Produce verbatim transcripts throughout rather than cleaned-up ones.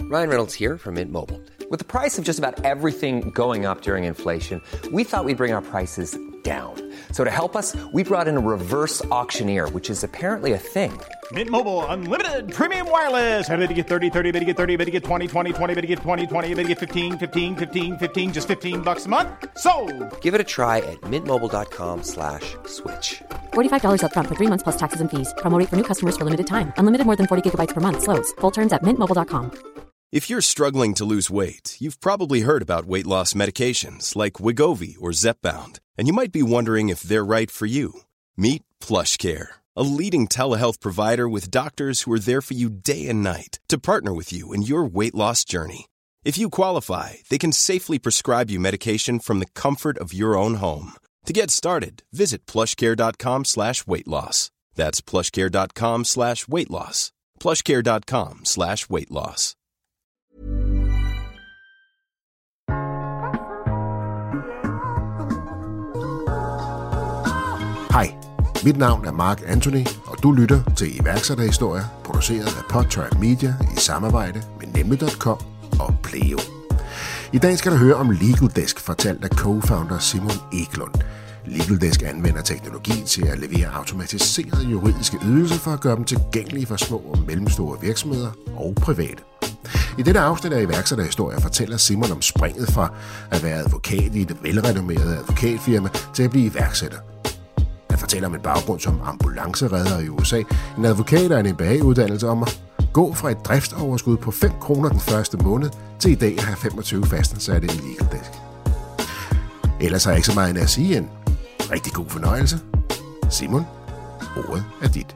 Ryan Reynolds here from Mint Mobile. With the price of just about everything going up during inflation, we thought we'd bring our prices down. So to help us, we brought in a reverse auctioneer, which is apparently a thing. Mint Mobile Unlimited Premium Wireless. How to get thirty, thirty, how to get thirty, how to get twenty, twenty, twenty, how to get twenty, twenty, how to get fifteen, fifteen, fifteen, fifteen, just fifteen bucks a month? Sold! Give it a try at mintmobile.com slash switch. forty-five dollars up front for three months plus taxes and fees. Promo rate for new customers for limited time. Unlimited more than forty gigabytes per month. Slows full terms at mint mobile dot com. If you're struggling to lose weight, you've probably heard about weight loss medications like Wegovy or Zepbound, and you might be wondering if they're right for you. Meet PlushCare, a leading telehealth provider with doctors who are there for you day and night to partner with you in your weight loss journey. If you qualify, they can safely prescribe you medication from the comfort of your own home. To get started, visit plushcare.com slash weight loss. That's plushcare.com slash weight loss. plushcare.com slash weight loss. Hej, mit navn er Mark Anthony, og du lytter til iværksætterhistorier, produceret af Podtrac Media i samarbejde med nemlig punktum com og Pleo. I dag skal du høre om LegalDesk, fortalt af co-founder Simon Eklund. LegalDesk anvender teknologi til at levere automatiserede juridiske ydelser for at gøre dem tilgængelige for små og mellemstore virksomheder og private. I dette afsnit af iværksætterhistorier fortæller Simon om springet fra at være advokat i et velrenommeret advokatfirma til at blive iværksætter. Han fortæller om en baggrund som ambulanceredder i U S A, en advokat og en M B A-uddannelse om at gå fra et driftsoverskud på fem kroner den første måned til i dag at have femogtyve fastansatte i LegalDesk. Ellers har jeg ikke så meget at sige end rigtig god fornøjelse. Simon, ordet er dit.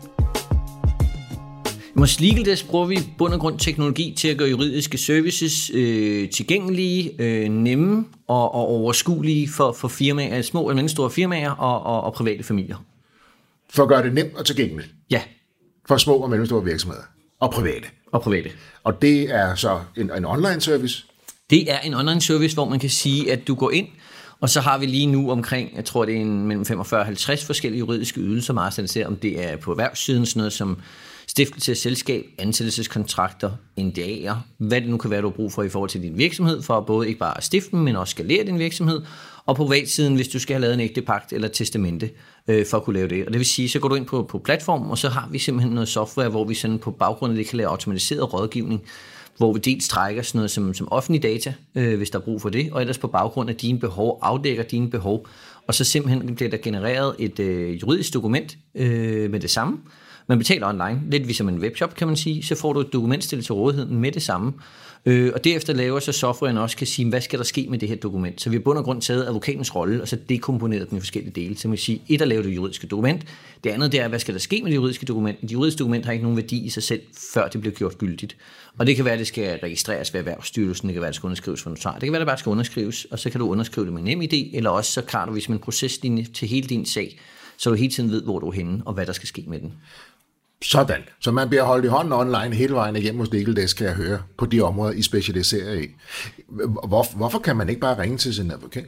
I vores LegalDesk bruger vi i bund og grund teknologi til at gøre juridiske services øh, tilgængelige, øh, nemme og, og overskuelige for, for firmaer, små og mellemstore firmaer og, og, og private familier. For at gøre det nemt og tilgængeligt? Ja. For små og mellemstore virksomheder og private? Og private. Og det er så en, en online service? Det er en online service, hvor man kan sige, at du går ind, og så har vi lige nu omkring, jeg tror det er en, mellem femogfyrre og halvtreds forskellige juridiske ydelser, meget sådan, om det er på erhvervssiden, sådan noget som stiftelse af selskab, ansættelseskontrakter, N D A'er, hvad det nu kan være, du har brug for i forhold til din virksomhed, for at både ikke bare at stifte men også skalere din virksomhed, og på privatsiden, hvis du skal have lavet en ægtepagt eller testamente, øh, for at kunne lave det. Og det vil sige, så går du ind på, på platformen, og så har vi simpelthen noget software, hvor vi sådan på baggrund af det kan lave automatiseret rådgivning, hvor vi dels trækker sådan noget som, som offentlig data, øh, hvis der er brug for det, og ellers på baggrund af dine behov, afdækker dine behov, og så simpelthen bliver der genereret et øh, juridisk dokument øh, med det samme. Man betaler online, lidt ligesom en webshop, kan man sige, så får du et dokument stillet til rådighed med det samme. Øh, og derefter laver så softwaren også kan sige, hvad skal der ske med det her dokument. Så vi har bund og grund taget advokatens rolle, og så dekomponeret den i forskellige dele. Så man kan sige, et at lave det juridiske dokument, det andet det er, hvad skal der ske med det juridiske dokument. Det juridiske dokument har ikke nogen værdi i sig selv, før det bliver gjort gyldigt. Og det kan være, at det skal registreres ved Erhvervsstyrelsen, det kan være, at det skal underskrives for notar, det kan være, at det bare skal underskrives, og så kan du underskrive det med NemID, eller også så klarer du vi som en proceslinje til hele din sag, så du hele tiden ved, hvor du er henne, og hvad der skal ske med den. Sådan. Så man bliver holdt i hånden online hele vejen igennem hos LegalDesk, kan jeg høre, på de områder, I specialiserer i. Hvor, hvorfor kan man ikke bare ringe til sin advokat?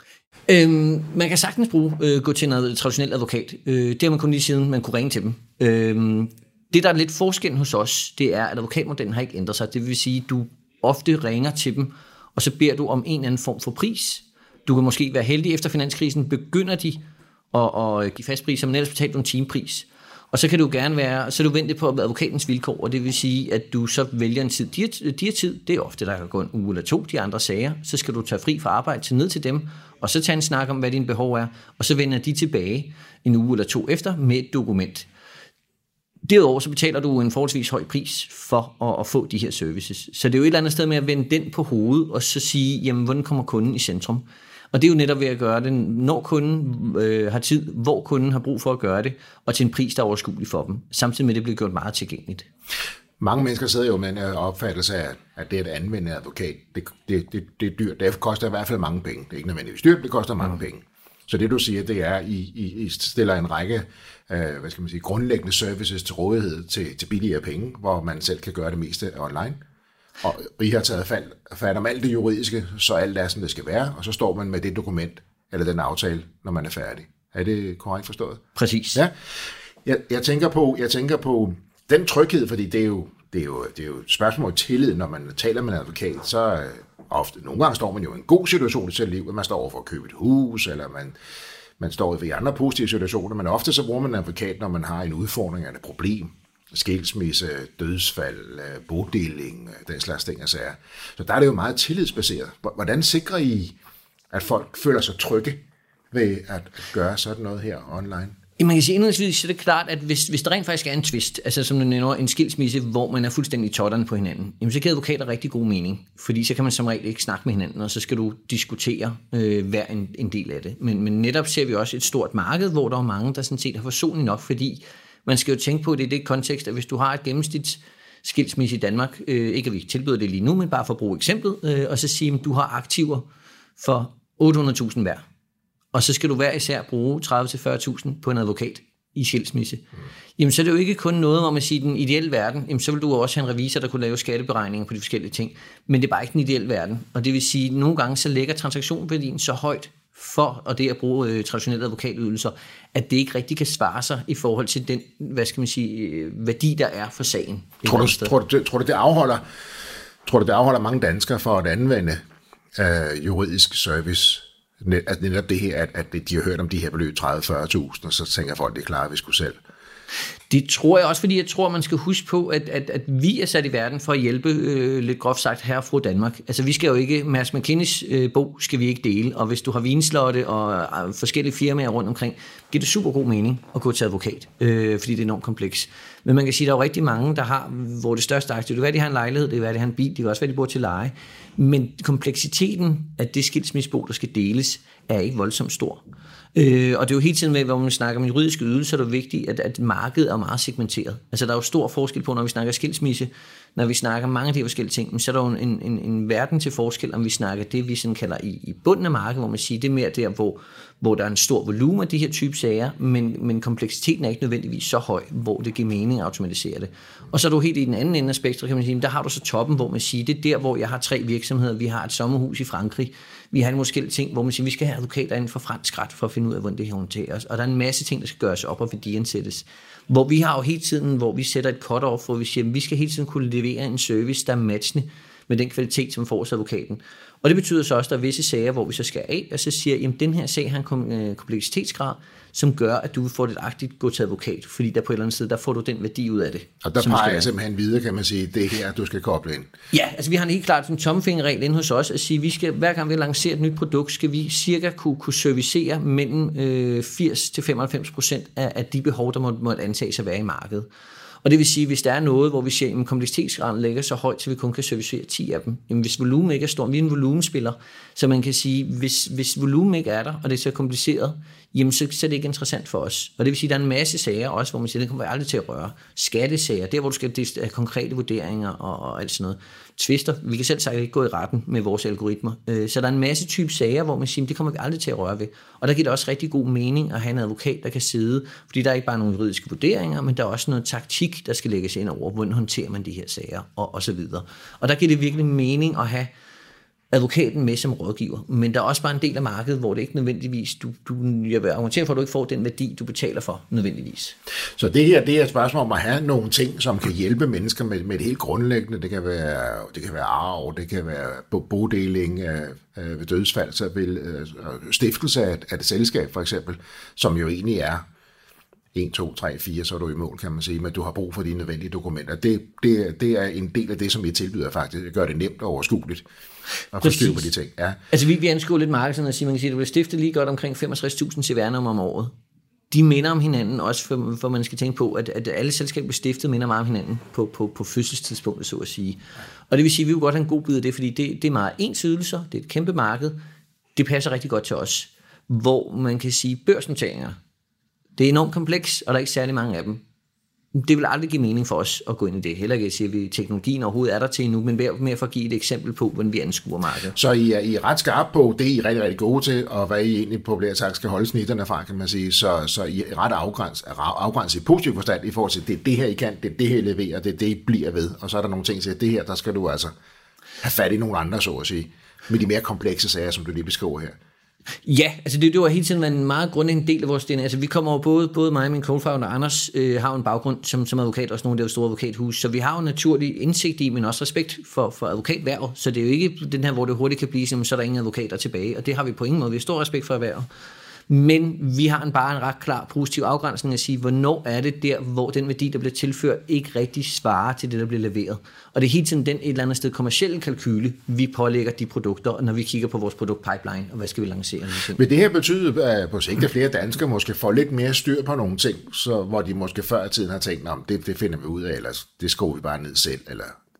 Øhm, man kan sagtens bruge, øh, gå til en traditionel advokat. Øh, det har man kun lige siden, man kunne ringe til dem. Øh, det, der er lidt forskel hos os, det er, at advokatmodellen har ikke ændret sig. Det vil sige, at du ofte ringer til dem, og så beder du om en eller anden form for pris. Du kan måske være heldig efter finanskrisen, begynder de at, at give fast pris, men ellers betaler du en timepris. Og så kan du gerne være, så er du ventet på advokatens vilkår, og det vil sige, at du så vælger en tid. De her tid, det er ofte, der kan gå en uge eller to, de andre sager. Så skal du tage fri fra arbejde til ned til dem, og så tage en snak om, hvad dine behov er, og så vender de tilbage en uge eller to efter med et dokument. Derudover så betaler du en forholdsvis høj pris for at, at få de her services. Så det er jo et eller andet sted med at vende den på hovedet, og så sige, jamen, hvordan kommer kunden i centrum? Og det er jo netop ved at gøre det, når kunden øh, har tid, hvor kunden har brug for at gøre det, og til en pris, der er overskuelig for dem. Samtidig med, at det bliver gjort meget tilgængeligt. Mange mennesker sidder jo med en opfattelse af, at det at anvende advokat, det, det, det, det er dyrt. Det koster i hvert fald mange penge. Det er ikke nødvendigvis dyrt, det koster mange penge. Så det du siger, det er, at I, I, I stiller en række øh, hvad skal man sige, grundlæggende services til rådighed til, til billigere penge, hvor man selv kan gøre det meste online. Og I har taget fat, fat om alt det juridiske, så alt er, som det skal være, og så står man med det dokument, eller den aftale, når man er færdig. Er det korrekt forstået? Præcis. Ja. Jeg, jeg, tænker på, jeg tænker på den tryghed, fordi det er jo, det, er jo, det er jo et spørgsmål om tillid, når man taler med en advokat, så øh, ofte, nogle gange står man jo i en god situation i sit liv, man står over for at købe et hus, eller man, man står i andre positive situationer, men ofte så bruger man en advokat, når man har en udfordring eller et problem, skilsmisse, dødsfald, bodeling, den slags ting og sager. Så der er det jo meget tillidsbaseret. Hvordan sikrer I, at folk føler sig trygge ved at gøre sådan noget her online? Man kan sige indledningsvis, så er det klart, at hvis, hvis der rent faktisk er en tvist, altså som du nævner, en skilsmisse, hvor man er fuldstændig totterne på hinanden, jamen så kan advokater rigtig god mening, fordi så kan man som regel ikke snakke med hinanden, og så skal du diskutere øh, hver en, en del af det. Men, men netop ser vi også et stort marked, hvor der er mange, der sådan set har forsoning nok, fordi man skal jo tænke på det i det kontekst, at hvis du har et gennemsnits skilsmisse i Danmark, øh, ikke at vi tilbyder det lige nu, men bare for at bruge eksemplet, øh, og så sige, at du har aktiver for otte hundrede tusind hver. Og så skal du hver især bruge tredive til fyrre tusind på en advokat i skilsmisse. Mm. Jamen så er det jo ikke kun noget, hvor man siger, den ideelle verden, jamen så vil du også have en revisor, der kunne lave skatteberegninger på de forskellige ting. Men det er bare ikke den ideelle verden. Og det vil sige, at nogle gange så ligger transaktionsværdien så højt for, og det at bruge øh, traditionelle advokatydelser, at det ikke rigtig kan svare sig i forhold til den, hvad skal man sige, øh, værdi, der er for sagen. Tror du, tror, du, tror du, det afholder, tror du, det afholder mange danskere for at anvende øh, juridisk service? Altså netop det her, at, at de har hørt om de her beløb tredive til fyrre tusind, og så tænker folk, det er klart, at vi skulle selv. Det tror jeg også, fordi jeg tror, man skal huske på, at, at, at vi er sat i verden for at hjælpe, øh, lidt groft sagt, herre og fru Danmark. Altså vi skal jo ikke, Mads McKinneys øh, bog skal vi ikke dele, og hvis du har vinslotte og øh, forskellige firmaer rundt omkring, giver det super god mening at gå til advokat, øh, fordi det er enormt kompleks. Men man kan sige, at der er jo rigtig mange, der har, hvor det største aktiv, det kan være, de har en lejlighed, det kan være, de har en bil, det kan også være, de bor til leje. Men kompleksiteten af det skilsmissebo, der skal deles, er ikke voldsomt stor. Øh, og det er jo hele tiden med, hvor man snakker om juridiske ydelser, er det vigtigt, at, at markedet er meget segmenteret. Altså der er jo stor forskel på, når vi snakker skilsmisse, når vi snakker mange af de forskellige ting, så er der jo en, en, en verden til forskel, om vi snakker det, vi sådan kalder i, i bunden af markedet, hvor man siger, det er mere der, hvor, hvor der er en stor volumen af de her type sager, men, men kompleksiteten er ikke nødvendigvis så høj, hvor det giver mening at automatisere det. Og så er du helt i den anden ende af spektret, kan man sige, der har du så toppen, hvor man siger, det er der, hvor jeg har tre virksomheder, vi har et sommerhus i Frankrig, vi har en forskellige ting, hvor man siger, vi skal have advokater inden for fransk ret, for at finde ud af, hvordan det her håndteres. Og der er en masse ting, der skal gøres op og værdiansættes. Hvor vi har jo hele tiden, hvor vi sætter et cut-off, hvor vi siger, at vi skal hele tiden kunne levere en service, der er matchende med den kvalitet, som får advokaten. Og det betyder så også, at der er visse sager, hvor vi så skal af, og så siger, at den her sag har en kompleksitetsgrad, som gør, at du vil få det aktivt gå til advokat, fordi der på et eller andet sted, der får du den værdi ud af det. Og der peger jeg simpelthen videre, kan man sige, det her, du skal koble ind. Ja, altså vi har en helt klart en tommelfingerregel inde hos os, at sige, vi skal, hver gang vi lancerer et nyt produkt, skal vi cirka kunne, kunne servicere mellem øh, firs til femoghalvfems procent af, af de behov, der må, må antages at være i markedet. Og det vil sige, hvis der er noget, hvor vi ser, at kompleksitetsgraden ligger så højt, så vi kun kan servicere ti af dem. Jamen, hvis volumen ikke er stor, vi er en volumenspiller, så man kan sige, hvis, hvis volumen ikke er der, og det er så kompliceret, jamen så, så er det ikke interessant for os. Og det vil sige, at der er en masse sager også, hvor man siger, det kommer vi aldrig til at røre. Skattesager, der hvor du skal have konkrete vurderinger og, og alt sådan noget. Tvister, vi kan selv sagt ikke gå i retten med vores algoritmer. Så der er en masse type sager, hvor man siger, det kommer vi aldrig til at røre ved. Og der giver det også rigtig god mening at have en advokat, der kan sidde, fordi der er ikke bare nogle juridiske vurderinger, men der er også noget taktik, der skal lægges ind over, hvordan håndterer man de her sager, og, og så videre. Og der giver det virkelig mening at have advokaten med som rådgiver, men der er også bare en del af markedet, hvor det ikke nødvendigvis, du, du, jeg vil argumentere for, at du ikke får den værdi, du betaler for nødvendigvis. Så det her, det er et spørgsmål om at have nogle ting, som kan hjælpe mennesker med, med det helt grundlæggende. Det kan være, det kan være arv, det kan være bodeling øh, ved dødsfald, så vil øh, stiftelse af, af et selskab for eksempel, som jo egentlig er en, to, tre, fire, så er du i mål, kan man sige, men du har brug for de nødvendige dokumenter. Det, det, det er en del af det, som vi tilbyder faktisk. Det gør det nemt og overskueligt at få styr på de ting. Ja. Altså vi, vi anskuer lidt markedet, og siger, man kan sige, at det vil stifte lige godt omkring femogtres tusind C V R-nummer om året. De minder om hinanden, også for, for man skal tænke på, at, at alle selskaber bliver stiftet minder meget om hinanden på, på, på fødselstidspunktet, så at sige. Og det vil sige, at vi vil godt have en god bid af det, fordi det, det er meget ens ydelser, det er et kæmpe marked, det passer rigtig godt til os. Hvor man kan sige, børsnoteringer, det er enormt kompleks, og der er ikke særlig mange af dem. Det vil aldrig give mening for os at gå ind i det. Heller ikke at sige, at teknologien overhovedet er der til endnu, men mere for at give et eksempel på, hvordan vi anskuer markedet. Så I er, I er ret skarpe på det, I er rigtig, rigtig gode til, og hvad I egentlig populært sagt skal holde snitterne fra, kan man sige. Så, så I er ret afgrænset afgræns i positiv forstand i forhold til, det er det her, I kan, det er det her, I leverer, det er det, I bliver ved. Og så er der nogle ting til, at det her, der skal du altså have fat i nogle andre, så at sige, med de mere komplekse sager, som du lige beskriver her. Ja, altså det, det var hele tiden en meget grundlæggende del af vores D N A. Altså vi kommer over, både, både mig og min co-founder Anders øh, har en baggrund som, som advokat, også nogle af de store advokathus, så vi har jo naturlig indsigt i, men også respekt for, for advokatværvet. Så det er jo ikke den her, hvor det hurtigt kan blive, så er der ingen advokater tilbage, og det har vi på ingen måde. Vi har stor respekt for erhvervet. Men vi har en, bare en ret klar positiv afgrænsning at sige, hvornår er det der, hvor den værdi, der bliver tilført, ikke rigtig svarer til det, der bliver leveret. Og det er hele tiden den et eller andet sted kommercielle kalkyle, vi pålægger de produkter, når vi kigger på vores produktpipeline, og hvad skal vi lancere. Vil det her betyde, at på sigt, at flere danskere måske får lidt mere styr på nogle ting, så, hvor de måske før i tiden har tænkt, om det, det finder vi ud af, eller det skruer vi bare ned selv, eller...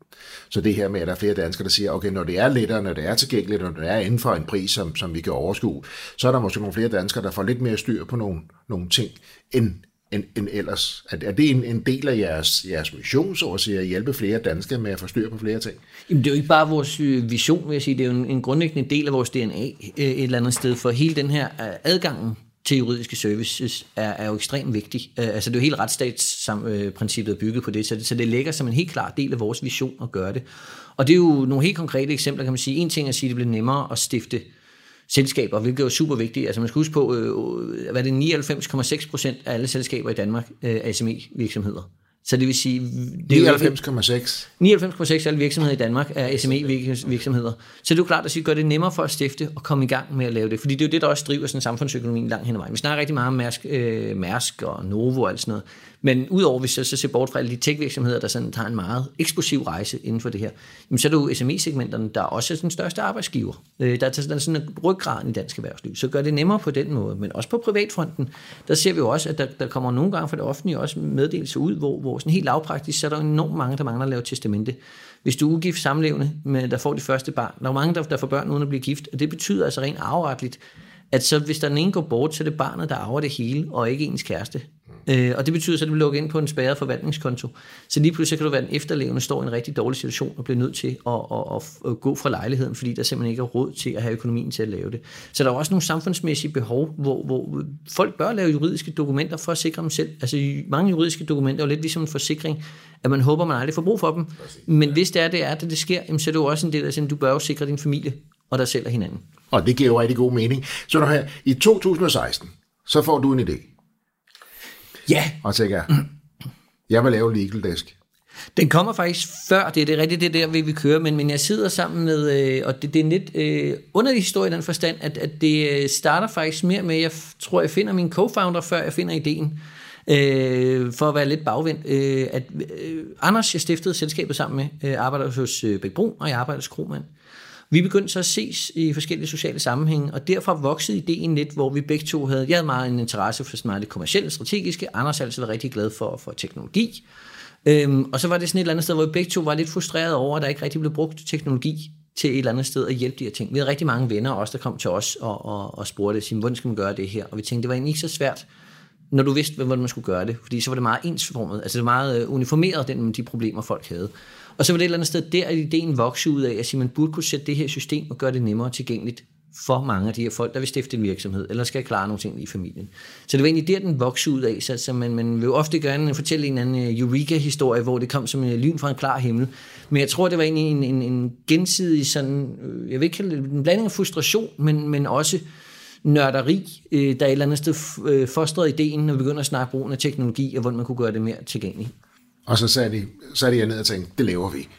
Så det her med, at der er flere danskere, der siger, okay, når det er lettere, når det er tilgængeligt, når det er inden for en pris, som, som vi kan overskue, så er der måske nogle flere danskere, der får lidt mere styr på nogle, nogle ting, end, end, end ellers. Er, er det en, en del af jeres, jeres mission, så at sige, at hjælpe flere danskere med at få styr på flere ting? Jamen, det er jo ikke bare vores vision, vil jeg sige. Det er jo en, en grundlæggende del af vores D N A et eller andet sted, for hele den her adgangen til juridiske services er, er jo ekstremt vigtig. Altså det er jo hele retsstatsprincippet er bygget på det så, det, så det ligger som en helt klar del af vores vision at gøre det. Og det er jo nogle helt konkrete eksempler, kan man sige. En ting er at sige, at det bliver nemmere at stifte selskaber, hvilket er jo super vigtigt. Altså man skal huske på, hvad det er nioghalvfems komma seks procent af alle selskaber i Danmark er S M E-virksomheder. Så det vil sige... nioghalvfems komma seks nioghalvfems komma seks af alle virksomheder i Danmark er S M E-virksomheder. Så det er jo klart at sige, gør det nemmere for at stifte og komme i gang med at lave det. Fordi det er jo det, der også driver sådan samfundsøkonomien langt hen ad vejen. Vi snakker rigtig meget om Mærsk, øh, Mærsk og Novo og alt sådan noget. Men udover hvis jeg så ser bort fra alle de tech-virksomheder, der sådan tager en meget eksplosiv rejse inden for det her, jamen, så er det jo S M E-segmenterne, der er også den største arbejdsgiver. Øh, der er sådan en ryggraden i dansk erhvervsliv. Så gør det nemmere på den måde. Men også på privatfronten, der ser vi jo også, at der, der kommer nogle gange fra det offentlige også meddelelser ud, hvor, hvor sådan helt lavpraktisk, så er der enormt mange, der mangler at lave testamente. Hvis du er ugift samlevende, med, der får de første barn, der er mange, der, der får børn uden at blive gift, og det betyder altså rent arveretligt, at så hvis der den ene går bort, så er det barnet, der arver det hele, og ikke ens kæreste. Øh, og det betyder så, at det vil lukke ind på en spærret forvaltningskonto. Så lige pludselig kan du være den efterlevende, står i en rigtig dårlig situation og bliver nødt til at, at, at, at gå fra lejligheden, fordi der simpelthen ikke er råd til at have økonomien til at lave det. Så der er også nogle samfundsmæssige behov, hvor, hvor folk bør lave juridiske dokumenter for at sikre dem selv. Altså mange juridiske dokumenter er jo lidt ligesom en forsikring, at man håber, man aldrig får brug for dem. Men hvis det er, det er, det, det sker, så er det jo også en del af, at du bør jo sikre din familie og dig selv og hinanden. Og det giver jo rigtig god mening. Så nu her, i to tusind og seksten, så får du en idé. Ja. Og tænker, jeg vil lave Legal Desk. Den kommer faktisk før, det er det rigtigt, det der, vi vil køre, men, men jeg sidder sammen med, øh, og det, det er en lidt øh, underlig historie i den forstand, at, at det starter faktisk mere med, jeg tror, jeg finder min co-founder, før jeg finder ideen, øh, for at være lidt bagvendt, øh, at øh, Anders, jeg stiftede selskabet sammen med, øh, arbejder hos øh, Bæk Brun, og jeg arbejder hos Kromand. Vi begyndte så at ses i forskellige sociale sammenhænge, og derfra voksede ideen lidt, hvor vi begge to havde, jeg havde meget en interesse for sådan meget det kommercielle, strategiske, Anders har altid været rigtig glad for, for teknologi, øhm, og så var det sådan et eller andet sted, hvor vi begge to var lidt frustreret over, at der ikke rigtig blev brugt teknologi til et eller andet sted at hjælpe de her ting. Vi havde rigtig mange venner også, der kom til os og, og, og spurgte, sige, hvordan skal man gøre det her? Og vi tænkte, det var egentlig ikke så svært, når du vidste, hvordan man skulle gøre det, fordi så var det meget ensformet, altså det var meget uniformeret, den, de problemer folk havde. Og så var det et eller andet sted der, at ideen voksede ud af, at man burde kunne sætte det her system og gøre det nemmere tilgængeligt for mange af de her folk, der vil stifte en virksomhed, eller skal klare nogle ting i familien. Så det var egentlig der, den voksede ud af, så, så man, man vil jo ofte gerne fortælle en anden Eureka-historie, hvor det kom som en lyn fra en klar himmel. Men jeg tror, det var egentlig en, en, en gensidig sådan, jeg vil ikke kalde det en blanding af frustration, men, men også nørderi, der et eller andet sted fostrede ideen, når vi begynder at snakke brugen af teknologi, og hvordan man kunne gøre det mere tilgængeligt. Og så satte de, satte de ned og tænkte, det laver vi.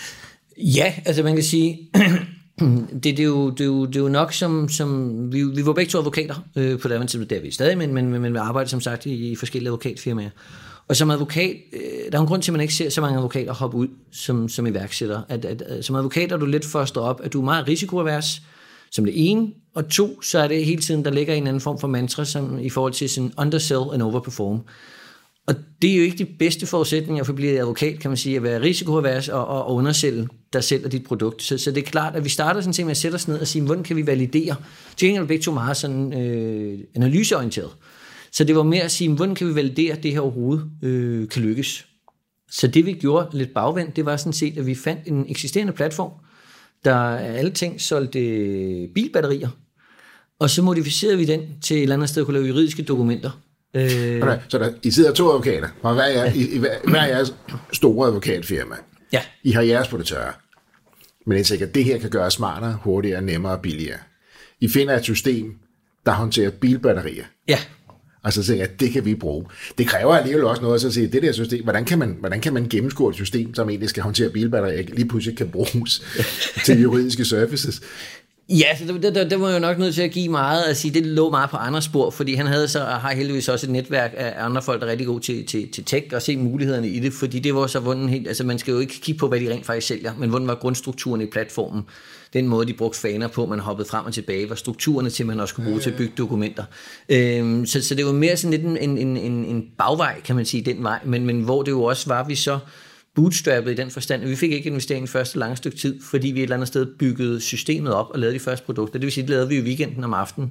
Ja, altså man kan sige, det, det, er, jo, det, er, jo, det er jo nok som, som vi, vi var begge to advokater øh, på det andet tidspunkt, der er vi stadig, men, men, men vi arbejder som sagt i, i forskellige advokatfirmaer. Og som advokat, øh, der er en grund til, at man ikke ser så mange advokater hoppe ud som, som iværksætter. At, at, at, som advokat er du lidt fostret op, at du er meget risikoavers, som det ene, og to, så er det hele tiden, der ligger en anden form for mantra, som i forhold til sådan undersell and overperform. Og det er jo ikke de bedste forudsætninger for at blive advokat, kan man sige, at være risikoavers og, og, og undersælge dig selv og dit produkt. Så, så det er klart, at vi starter sådan set med at sætte os ned og sige, hvordan kan vi validere? Til gengæld er begge to meget sådan, øh, analyseorienteret. Så det var mere at sige, hvordan kan vi validere, at det her overhovedet øh, kan lykkes? Så det vi gjorde lidt bagvendt, det var sådan set, at vi fandt en eksisterende platform, der alle ting solgte bilbatterier, og så modificerede vi den til et eller andet sted at kunne lave juridiske dokumenter. Okay, så der, I sidder to advokater, og hver er, i, i, hver er jeres store advokatfirma. Ja. I har jeres på det tørre. Men jeg tænker, at det her kan gøres smartere, hurtigere, nemmere og billigere. I finder et system, der håndterer bilbatterier. Ja. Og så tænker jeg, at det kan vi bruge. Det kræver alligevel også noget at sige, det der system, hvordan kan man, hvordan kan man gennemskue et system, som egentlig skal håndtere bilbatterier, lige pludselig kan bruges til juridiske services? Ja, så det, det, det var jo nok nødt til at give meget at sige, det lå meget på andre spor, fordi han havde så har heldigvis også et netværk af andre folk, der er rigtig gode til, til, til tech og se mulighederne i det, fordi det var så hvordan helt, altså man skal jo ikke kigge på, hvad de rent faktisk sælger, men hvordan var grundstrukturen i platformen, den måde, de brugte faner på, man hoppede frem og tilbage, var strukturerne til, man også kunne bruge til at bygge dokumenter. Øhm, så, så det var mere sådan lidt en, en, en, en bagvej, kan man sige, den vej, men, men hvor det jo også var, vi så bootstrappet i den forstand, at vi fik ikke investering første lange stykke tid, fordi vi et eller andet sted byggede systemet op og lavede de første produkter. Det vil sige, det lavede vi i weekenden om aftenen.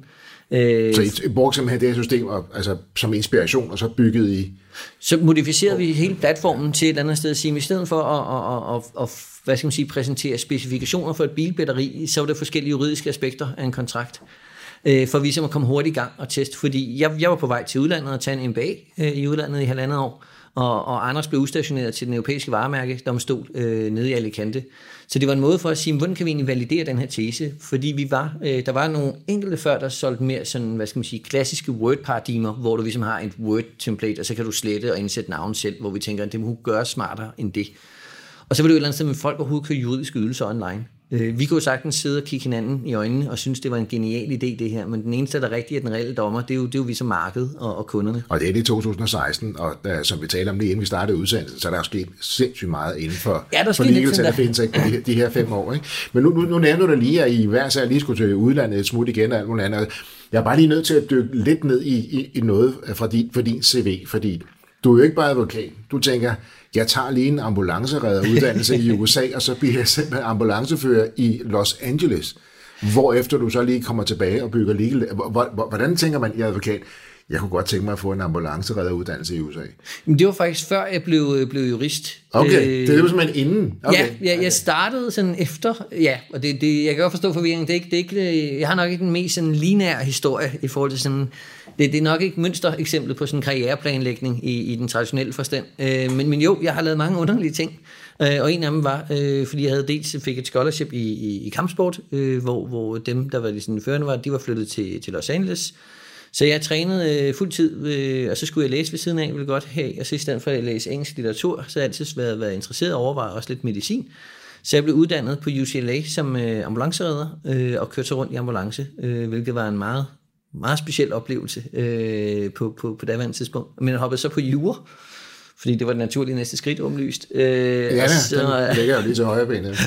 Så I brugte simpelthen det her system og, altså, som inspiration, og så byggede I? Så modificerede vi hele platformen til et eller andet sted at sige, i stedet for at, at, at, at hvad skal man sige, præsentere specifikationer for et bilbatteri, så var der forskellige juridiske aspekter af en kontrakt. For vi som at komme hurtigt i gang og teste, fordi jeg, jeg var på vej til udlandet og tage en M B A i udlandet i halvandet år, og, og Anders blev udstationeret til den europæiske varemærke domstol øh, nede i Alicante. Så det var en måde for at sige, hvordan kan vi egentlig validere den her tese? Fordi vi var, øh, der var nogle enkelte før, der solgte mere sådan, hvad skal man sige, klassiske Word-paradigmer, hvor du ligesom har et Word-template, og så kan du slette og indsætte navn selv, hvor vi tænker, at det må gøre smartere end det. Og så var det jo et eller andet sted, at folk overhovedet købe juridiske ydelser online. Vi kunne jo sagtens sidde og kigge hinanden i øjnene og synes, det var en genial idé, det her. Men den eneste, der rigtig er den reelle dommer, det er jo, det er jo vi som marked og, og kunderne. Og det er det i to tusind og seksten, og der, som vi talte om lige inden vi startede udsendelsen, så er der jo sket sindssygt meget inden for, ja, for legal tender fintech på de, de her fem år. Ikke? Men nu, nu, nu nævner du lige, at I hver sag lige skulle til udlandet et smut igen og alt muligt andet. Jeg er bare lige nødt til at dykke lidt ned i, i, i noget fra din, for din C V, fordi du er jo ikke bare advokat. Du tænker, jeg tager lige en ambulanceredderuddannelse i U S A, og så bliver jeg simpelthen ambulancefører i Los Angeles, hvorefter du så lige kommer tilbage og bygger legal. Hvordan tænker man i advokat? Jeg kunne godt tænke mig at få en ambulanceredderuddannelse i U S A. Men det var faktisk før jeg blev, blev jurist. Okay, det er jo simpelthen inden. Okay. Ja, jeg, jeg startede sådan efter, ja, og det, det, jeg kan godt forstå forvirringen. Det er ikke, det er ikke, jeg har nok ikke den mest sådan lineære historie i forhold til sådan, det, det er nok ikke mønstereksemplet på sådan en karriereplanlægning i, i den traditionelle forstand. Øh, men, men jo, jeg har lavet mange underlige ting, øh, og en af dem var, øh, fordi jeg havde dels fik et scholarship i, i, i kampsport, øh, hvor, hvor dem, der var de sådan førende, var, de var flyttet til, til Los Angeles. Så jeg trænede øh, fuldtid, øh, og så skulle jeg læse ved siden af, ville godt have, og så i stedet for at læse engelsk litteratur, så har jeg altid været, været interesseret og overvejet også lidt medicin. Så jeg blev uddannet på U C L A som øh, ambulanceredder, øh, og kørte så rundt i ambulance, øh, hvilket var en meget, meget speciel oplevelse øh, på, på, på daværende tidspunkt. Men jeg hoppede så på jura, fordi det var det naturlige næste skridt, omlyst. Øh, ja, så, den ligger jo lige til højre benet.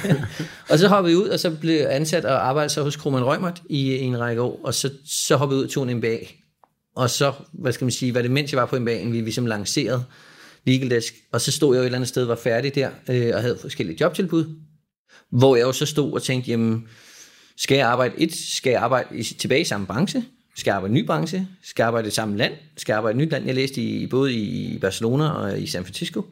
Og så hoppede jeg ud, og så blev jeg ansat og arbejdede så hos Kromann Reumert i, i en række år, og så, så hoppede jeg ud og tog en M B A. Og så, hvad skal man sige, var det mens jeg var på M B A'en, vi ligesom lancerede Legal Desk, og så stod jeg jo et eller andet sted, var færdig der, øh, og havde forskellige jobtilbud, hvor jeg jo så stod og tænkte, jamen, skal jeg arbejde et, skal jeg arbejde i, tilbage i samme branche? Skal jeg arbejde i en ny branche? Skal jeg arbejde i samme land? Skal jeg arbejde i et nyt land? Jeg læste i, både i Barcelona og i San Francisco.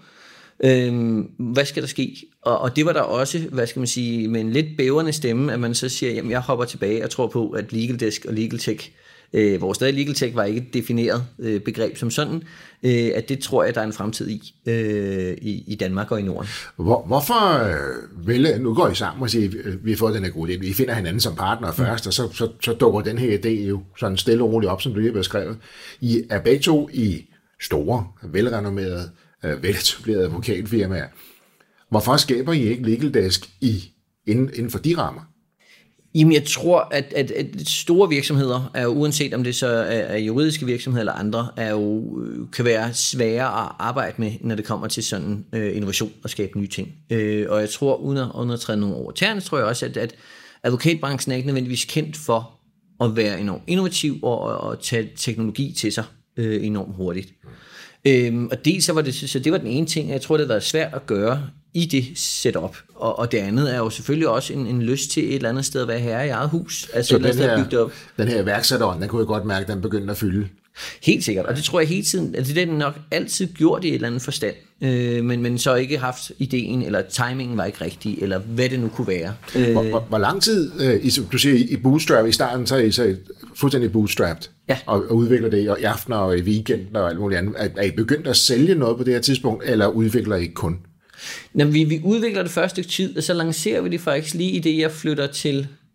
Øhm, hvad skal der ske? Og, og det var der også, hvad skal man sige, med en lidt bævende stemme, at man så siger, jamen jeg hopper tilbage og tror på, at Legal Desk og Legal Tech, øh, hvor stadig Legal Tech var ikke et defineret øh, begreb som sådan, øh, at det tror jeg, der er en fremtid i, øh, i, i Danmark og i Norden. Hvor, hvorfor øh, vil, nu går I sammen og siger, vi har fået den her gode idé, vi finder hinanden som partner først, mm. og så, så, så dukker den her idé jo sådan stille og roligt op, som du lige har beskrevet. I er begge to i store, velrenommerede, øh, veletablerede advokatfirmaer. Hvorfor skaber I ikke Legal Desk i, inden, inden for de rammer? Jamen, jeg tror, at, at, at store virksomheder, er jo, uanset om det så er juridiske virksomheder eller andre, er jo, kan være svære at arbejde med, når det kommer til sådan øh, innovation og skabe nye ting. Øh, og jeg tror, uden at, uden at træde nogle over tæerne, tror jeg også, at, at advokatbranchen er ikke nødvendigvis kendt for at være enormt innovativ og, og tage teknologi til sig øh, enormt hurtigt. Øhm, og dels så var det, så det var den ene ting, jeg tror, det har været svært at gøre i det setup. Og, og det andet er jo selvfølgelig også en, en lyst til et eller andet sted at være herre i eget hus. Altså så et den, her, op. den her værksætteren, den kunne jeg godt mærke, den begyndte at fylde. Helt sikkert, og det tror jeg hele tiden, altså det er den nok altid gjort i et eller andet forstand, øh, men, men så ikke haft ideen, eller timingen var ikke rigtig, eller hvad det nu kunne være. Hvor, hvor, hvor lang tid, øh, i, du siger i bootstrap, i starten så er I så fuldstændig bootstrapped, ja. og, og udvikler det i aftener og i weekenden og alt muligt andet. Er, er I begyndt at sælge noget på det her tidspunkt, eller udvikler I kun? Når vi, vi udvikler det første tid, og så lancerer vi det faktisk lige i det, jeg flytter til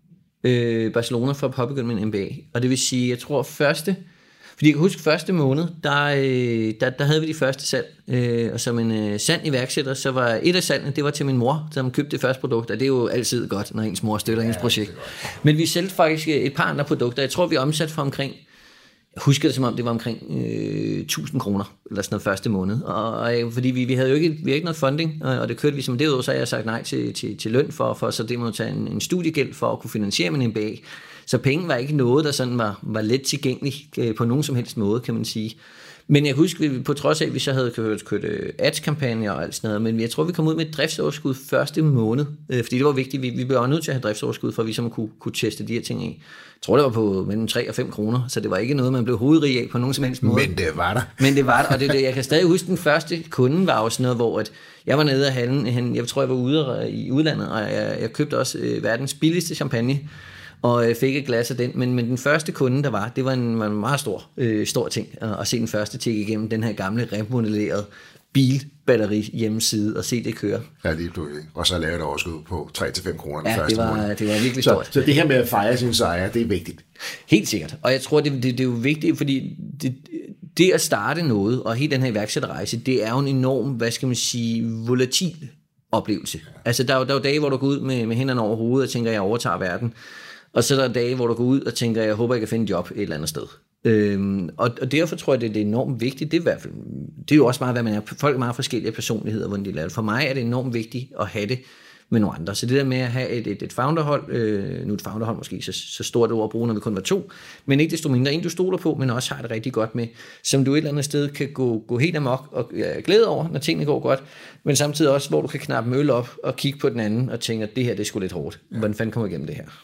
øh, Barcelona for at påbegynde med en M B A. Og det vil sige, jeg tror første, fordi jeg kan huske første måned, der, øh, der, der havde vi de første salg, øh, og som en øh, sand iværksætter, så var et af salgene, det var til min mor, som købte det første produkt, og det er jo altid godt, når ens mor støtter ja, ens projekt. Men vi sælgte faktisk et par andre produkter. Jeg tror, vi omsat for omkring, jeg husker det som om, det var omkring øh, tusind kroner, eller sådan noget første måned. Og, og fordi vi, vi havde jo ikke, vi havde ikke noget funding, og, og det kørte vi som derudover, så har jeg sagt nej til, til, til løn for, for så det må tage en, en studiegæld for at kunne finansiere min M B A. Så penge var ikke noget, der sådan var, var let tilgængelig øh, på nogen som helst måde, kan man sige. Men jeg husker, at på trods af, at vi så havde kørt, kørt ads-kampagner og alt sådan noget, men jeg tror, vi kom ud med et driftsoverskud første måned, øh, fordi det var vigtigt. Vi, vi blev også nødt til at have driftsoverskud, for at vi så kunne, kunne teste de her ting af. Jeg tror, det var på mellem tre og fem kroner, så det var ikke noget, man blev hovedrig af på nogen som helst måde. Men det var der. Men det var der, og det, det, jeg kan stadig huske, den første kunde var også noget, hvor at jeg var nede af hallen, jeg tror, jeg var ude i udlandet, og jeg, jeg købte også øh, verdens billigste champagne, og øh, fik et glas af den, men, men den første kunde, der var, det var en, var en meget stor, øh, stor ting, at, at se den første tikke igennem den her gamle remodellerede bilbatteri hjemmeside, og se det køre. Ja, lige pludselig. Og så lave et overskud på tre til fem kroner den ja, første det var, måned. det var virkelig så, stort. Så det her med at fejre sin sejr, det er vigtigt. Helt sikkert. Og jeg tror, det, det, det er jo vigtigt, fordi det, det at starte noget, og hele den her iværksætterrejse, det er jo en enorm, hvad skal man sige, volatil oplevelse. Ja. Altså, der er, jo, der er jo dage, hvor du går ud med, med hænderne over hovedet og tænker, jeg overtager verden. Og så er der dage, hvor du går ud og tænker, jeg håber, jeg kan finde et job et eller andet sted. Øhm, og, og derfor tror jeg, det, det er enormt vigtigt. Det er, i hvert fald, det er jo også meget, hvad man er. Folk er meget forskellige personligheder, hvordan de laver det. For mig er det enormt vigtigt at have det med nogle andre. Så det der med at have et, et, et founderhold, øh, nu er et founderhold måske så, så stort ord at bruge, når vi kun var to, men ikke desto mindre en, du stoler på, men også har det rigtig godt med, som du et eller andet sted kan gå, gå helt amok og ja, glæde over, når tingene går godt, men samtidig også, hvor du kan knappe øl op og kigge på den anden og tænke, at det her, det er sgu lidt hårdt. Hvordan fanden kommer jeg igennem det her?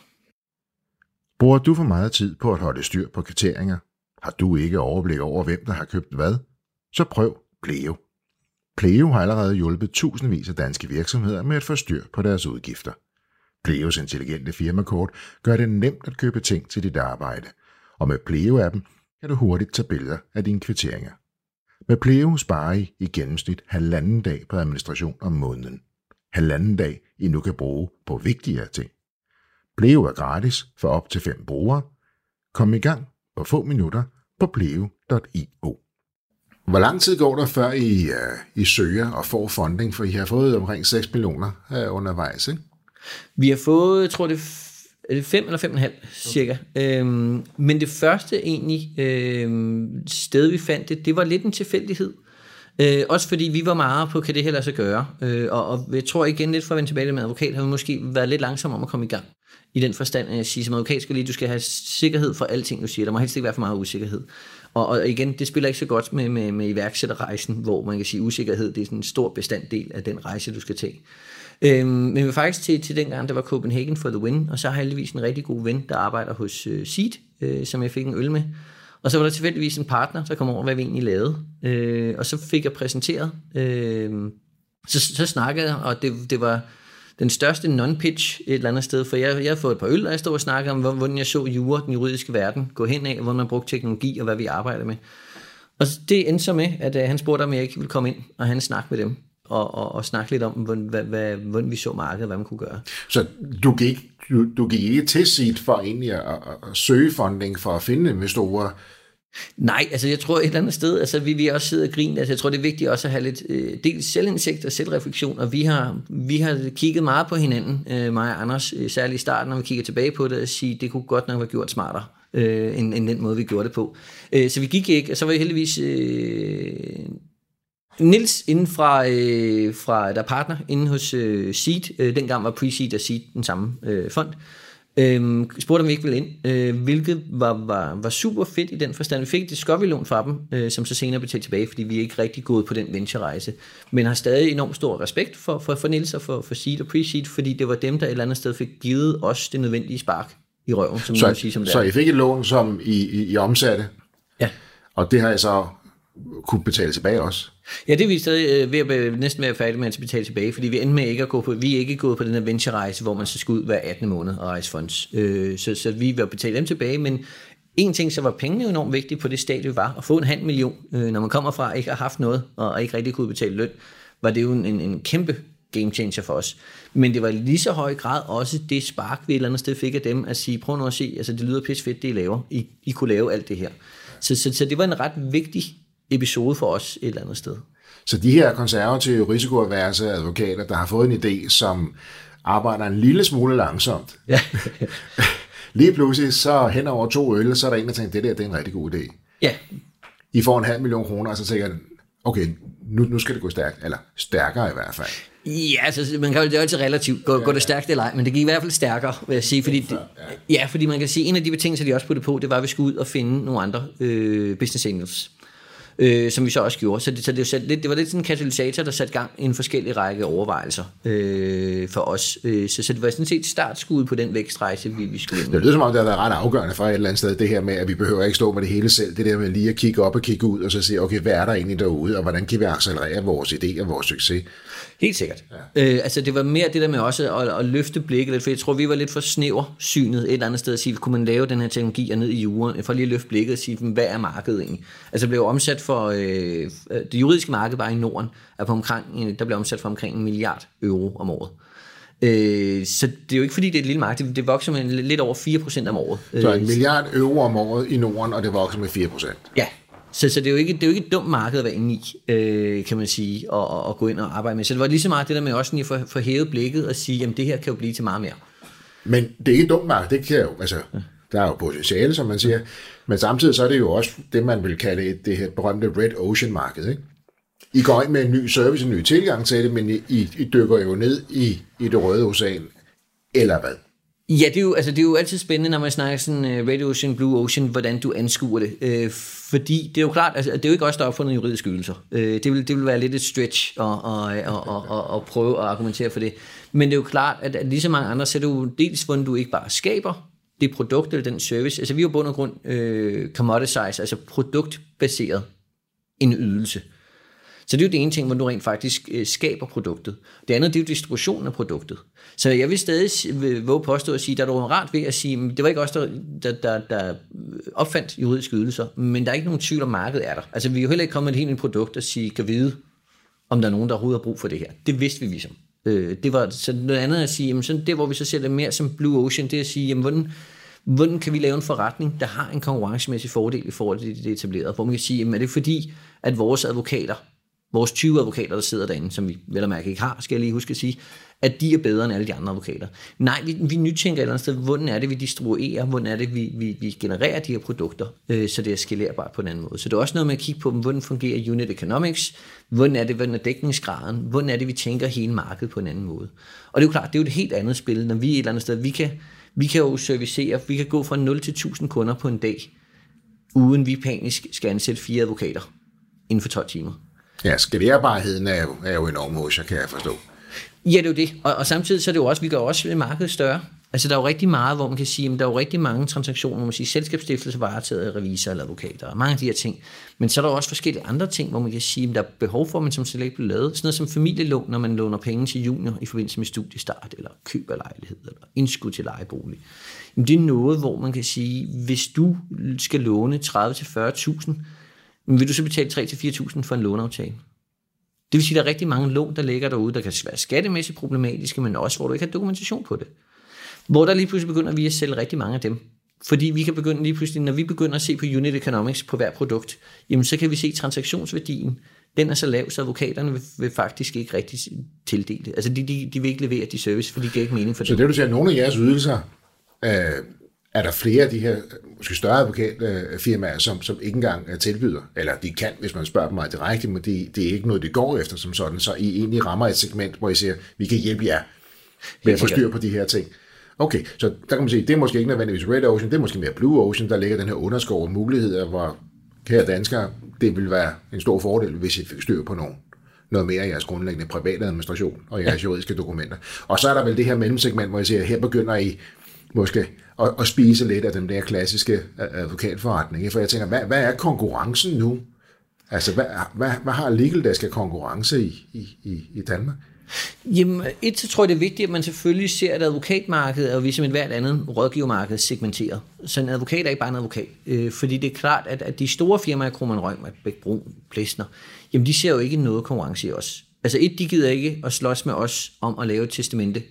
Bruger du for meget tid på at holde styr på kvitteringer? Har du ikke overblik over, hvem der har købt hvad? Så prøv Pleo. Pleo har allerede hjulpet tusindvis af danske virksomheder med at få styr på deres udgifter. Pleos intelligente firmakort gør det nemt at købe ting til dit arbejde, og med Pleo-appen kan du hurtigt tage billeder af dine kvitteringer. Med Pleo sparer I i gennemsnit halvanden dag på administration om måneden. Halvanden dag, I nu kan bruge på vigtigere ting. Pleo er gratis for op til fem brugere. Kom i gang på få minutter på pleo punktum i o. Hvor lang tid går der, før I, uh, I søger og får funding? For I har fået omkring seks millioner uh, undervejs, ikke? Vi har fået, jeg tror det er det fem eller fem og en halv cirka. Okay. Øhm, men det første egentlig øhm, sted, vi fandt det, det var lidt en tilfældighed. Øh, også fordi vi var meget på, kan det her lade sig gøre? Øh, og, og jeg tror igen lidt for at vende tilbage med advokat, har vi måske været lidt langsomme om at komme i gang. I den forstand, at jeg siger som advokat, skal lige, du skal have sikkerhed for alting, du siger. Der må helst ikke være for meget usikkerhed. Og, og igen, det spiller ikke så godt med, med, med iværksætterrejsen, hvor man kan sige, usikkerhed, det er sådan en stor bestanddel af den rejse, du skal tage. Øhm, men vi var faktisk til, til den gang, der var Copenhagen for the win, og så har jeg heldigvis en rigtig god ven, der arbejder hos uh, Seed, øh, som jeg fik en øl med. Og så var der tilfældigvis en partner, der kom over, hvad vi egentlig lavede. Øh, og så fik jeg præsenteret. Øh, så, så snakkede jeg, og det, det var den største non-pitch et eller andet sted, for jeg, jeg havde fået et par øl, og jeg stod og snakkede om, hvordan jeg så jura, den juridiske verden, gå hen af, hvordan man brugte teknologi, og hvad vi arbejder med. Og det endte så med, at uh, han spurgte, om jeg ikke ville komme ind, og han snakke med dem, og, og, og snakke lidt om, hvordan, hvad, hvad, hvordan vi så markedet, hvad man kunne gøre. Så du gik, du, du gik ikke til Seed for egentlig at, at, at søge funding for at finde investorer? Nej, altså jeg tror et eller andet sted, altså vi, vi også sidder og griner, altså jeg tror det er vigtigt også at have lidt øh, dels selvindsigt og selvreflektion, og vi har, vi har kigget meget på hinanden, øh, mig og Anders, øh, særligt i starten, når vi kigger tilbage på det, og sige, det kunne godt nok være gjort smartere, øh, end, end den måde vi gjorde det på. Øh, så vi gik ikke, og så var vi heldigvis øh, Niels inden fra, øh, fra der er partner inde hos øh, Seed, øh, dengang var Pre-Seed og Seed den samme øh, fond. Øhm, spurgte om vi ikke ville ind, øh, hvilket var, var, var super fedt i den forstand. Vi fik et Discovery-lån fra dem, øh, som så senere betalte tilbage, fordi vi er ikke rigtig gået på den venture-rejse, men har stadig enormt stor respekt for, for, for Niels og for, for Seed og Pre-Seed, fordi det var dem, der et eller andet sted fik givet os det nødvendige spark i røven, som så, man sige, som det så er. I fik et lån, som I, I, I omsatte? Ja. Og det har jeg så kunne betale tilbage også? Ja, det er vi stadig øh, ved at næsten være færdige med at betale tilbage, fordi vi endte med ikke at gå på, vi er ikke gået på den her venture-rejse, hvor man så skal ud hver attende måned og rejse funds. Øh, så, så vi vil betale dem tilbage, men en ting, så var pengene jo enormt vigtige på det stadie, var at få en halv million, øh, når man kommer fra ikke har haft noget, og ikke rigtig kunne betale løn, var det jo en, en, en kæmpe game changer for os. Men det var lige så høj grad også det spark, vi et eller andet sted fik af dem, at sige, prøv nu at se, altså det lyder pisse fedt, det I laver. I, I kunne lave alt det her. Så, så, så det var en ret vigtig episode for os et eller andet sted. Så de her konservative risikoaverse advokater, der har fået en idé, som arbejder en lille smule langsomt. Ja. Lige pludselig, så hen over to øl, så er der en, der tænker, det der det er en rigtig god idé. Ja. I får en halv million kroner, og så tænker jeg, okay, nu, nu skal det gå stærkt, eller stærkere i hvert fald. Ja, altså, man kan jo, det er altid relativt. Går, ja, ja. går det stærkt eller ej, men det gik i hvert fald stærkere, vil jeg sige. Fordi, det, ja, fordi man kan sige, en af de betingelser, de også puttede på, det var, at vi skulle ud og finde nogle andre øh, business angels. Øh, som vi så også gjorde. Så det, så det, så det, det var lidt sådan en katalysator, der satte gang i en forskellig række overvejelser øh, for os. Øh, så, så det var sådan set startskuddet på den vækstrejse, vi, vi skulle ind. Det lyder som om, det har været ret afgørende for et eller andet sted, det her med, at vi behøver ikke stå med det hele selv. Det der med lige at kigge op og kigge ud, og så sige, okay, hvad er der egentlig derude, og hvordan kan vi accelerere vores idé og vores succes? Helt sikkert. Ja. Øh, altså det var mere det der med også at, at løfte blikket lidt, for jeg tror, vi var lidt for snæversynet et eller andet sted at sige, kunne man lave den her teknologi ned i jorden, for lige at løfte blikket og sige, hvad er markedet egentlig? Altså det blev omsat for, øh, det juridiske marked bare i Norden, er på omkring, der blev omsat for omkring en milliard euro om året. Øh, så det er jo ikke fordi, det er et lille marked, det, det vokser med lidt over fire procent om året. Så en milliard euro om året i Norden, og det vokser med fire procent? Ja. Så, så det er jo ikke det er jo ikke et dumt marked at være inde i, øh, kan man sige, og, og, og gå ind og arbejde med. Så det var lige så meget det der med også lige at få hævet blikket og sige, jamen det her kan jo blive til meget mere. Men det er ikke et dumt marked, det kan jo, altså, der er jo potentiale, som man siger, men samtidig så er det jo også det, man vil kalde et, det her berømte Red Ocean marked, ikke? I går ind med en ny service, en ny tilgang til det, men I, I dykker jo ned i, i det røde ocean, eller hvad? Ja, det er, jo, altså det er jo altid spændende, når man snakker sådan uh, Red Ocean, Blue Ocean, hvordan du anskuer det. Uh, fordi det er jo klart, altså, det er jo ikke også der er opfundet juridiske ydelser. Uh, det, vil, det vil være lidt et stretch at og, og, og, og, og prøve at argumentere for det. Men det er jo klart, at, at lige så mange andre, så er det jo dels, hvordan du ikke bare skaber det produkt eller den service. Altså vi er jo bund og grund uh, commoditize, altså produktbaseret en ydelse. Så det er jo det ene ting, hvor du rent faktisk øh, skaber produktet. Det andet, det er jo distributionen af produktet. Så jeg vil stadig våge påstå at sige, der er noget rart ved at sige, det var ikke os, der, der, der, der opfandt juridiske ydelser, men der er ikke nogen tvivl om, markedet er der. Altså vi er jo heller ikke kommet med et helt nyt produkt og sige, kan vide, om der er nogen, der overhovedet har brug for det her. Det vidste vi ligesom. Øh, det var så noget andet at sige, jamen sådan det, hvor vi så ser det mere som Blue Ocean, det er at sige, jamen hvordan, hvordan kan vi lave en forretning, der har en konkurrencemæssig fordel i forhold til det etablerede? Hvor man kan sige, jamen er det fordi, at vores advokater, vores tyve advokater, der sidder derinde, som vi vel og mærke ikke har, skal jeg lige huske at sige, at de er bedre end alle de andre advokater. Nej, vi, vi nytænker et eller andet sted, hvordan er det, vi distribuerer, hvordan er det, vi, vi, vi genererer de her produkter, øh, så det er skalerbart på en anden måde. Så det er også noget med at kigge på, hvordan fungerer unit economics, hvordan er det, hvordan er dækningsgraden, hvordan er det, vi tænker hele markedet på en anden måde. Og det er jo klart, det er jo et helt andet spil, når vi er et eller andet sted, vi kan, vi kan jo servicere, vi kan gå fra nul til tusind kunder på en dag, uden vi panisk skal ansætte fire advokater inden for tolv timer. Ja, skalerbarheden er jo, er jo enorm hos jer, kan jeg forstå. Ja, det er jo det. Og, og samtidig så er det jo også, vi gør også markedet større. Altså der er jo rigtig meget, hvor man kan sige, at der er jo rigtig mange transaktioner, hvor man siger, selskabsstiftelse, varetaget af revisor eller advokater, og mange af de her ting. Men så er der også forskellige andre ting, hvor man kan sige, at der er behov for, at man som slet ikke bliver lavet. Sådan noget som familielån, når man låner penge til junior i forbindelse med studiestart, eller køb af lejlighed, eller indskud til lejebolig. Jamen, det er noget, hvor man kan sige, hvis du skal låne tredive til fyrre tusind, vil du så betale tre til fire tusind for en låneaftale? Det vil sige, at der er rigtig mange lån, der ligger derude, der kan være skattemæssigt problematiske, men også hvor du ikke har dokumentation på det. Hvor der lige pludselig begynder vi at sælge rigtig mange af dem. Fordi vi kan begynde lige pludselig, når vi begynder at se på unit economics på hver produkt, jamen så kan vi se, at transaktionsværdien, den er så lav, så advokaterne vil, vil faktisk ikke rigtig tildele. Altså de, de, de vil ikke levere de service, for de giver ikke mening for det. Så det du siger, at nogle af jeres ydelser, øh, er der flere af de her måske større advokatfirmaer, som, som ikke engang tilbyder, eller de kan, hvis man spørger dem meget direkte, men det, det er ikke noget, det går efter som sådan, så I egentlig rammer et segment, hvor I siger, vi kan hjælpe jer med at få styr på de her ting. Okay, så der kan man sige, det er måske ikke nødvendigvis Red Ocean, det er måske mere Blue Ocean, der ligger den her underskov af muligheder, hvor kære danskere, det vil være en stor fordel, hvis I fik styr på nogen. Noget mere af jeres grundlæggende private administration og jeres juridiske dokumenter. Og så er der vel det her mellemsegment, hvor I siger, her begynder I måske at, at spise lidt af den der klassiske advokatforretning. For jeg tænker, hvad, hvad er konkurrencen nu? Altså, hvad, hvad, hvad har Legal Desk af konkurrence i, i, i Danmark? Jamen, et, så tror jeg, det er vigtigt, at man selvfølgelig ser, at advokatmarkedet er jo ligesom et hvert andet rådgivermarked segmenteret. Så en advokat er ikke bare en advokat. Øh, fordi det er klart, at, at de store firmaer, Kromann Reumert, Bech Bruun, Plesner, jamen de ser jo ikke noget konkurrence i os. Altså et, de gider ikke at slås med os om at lave et testamente,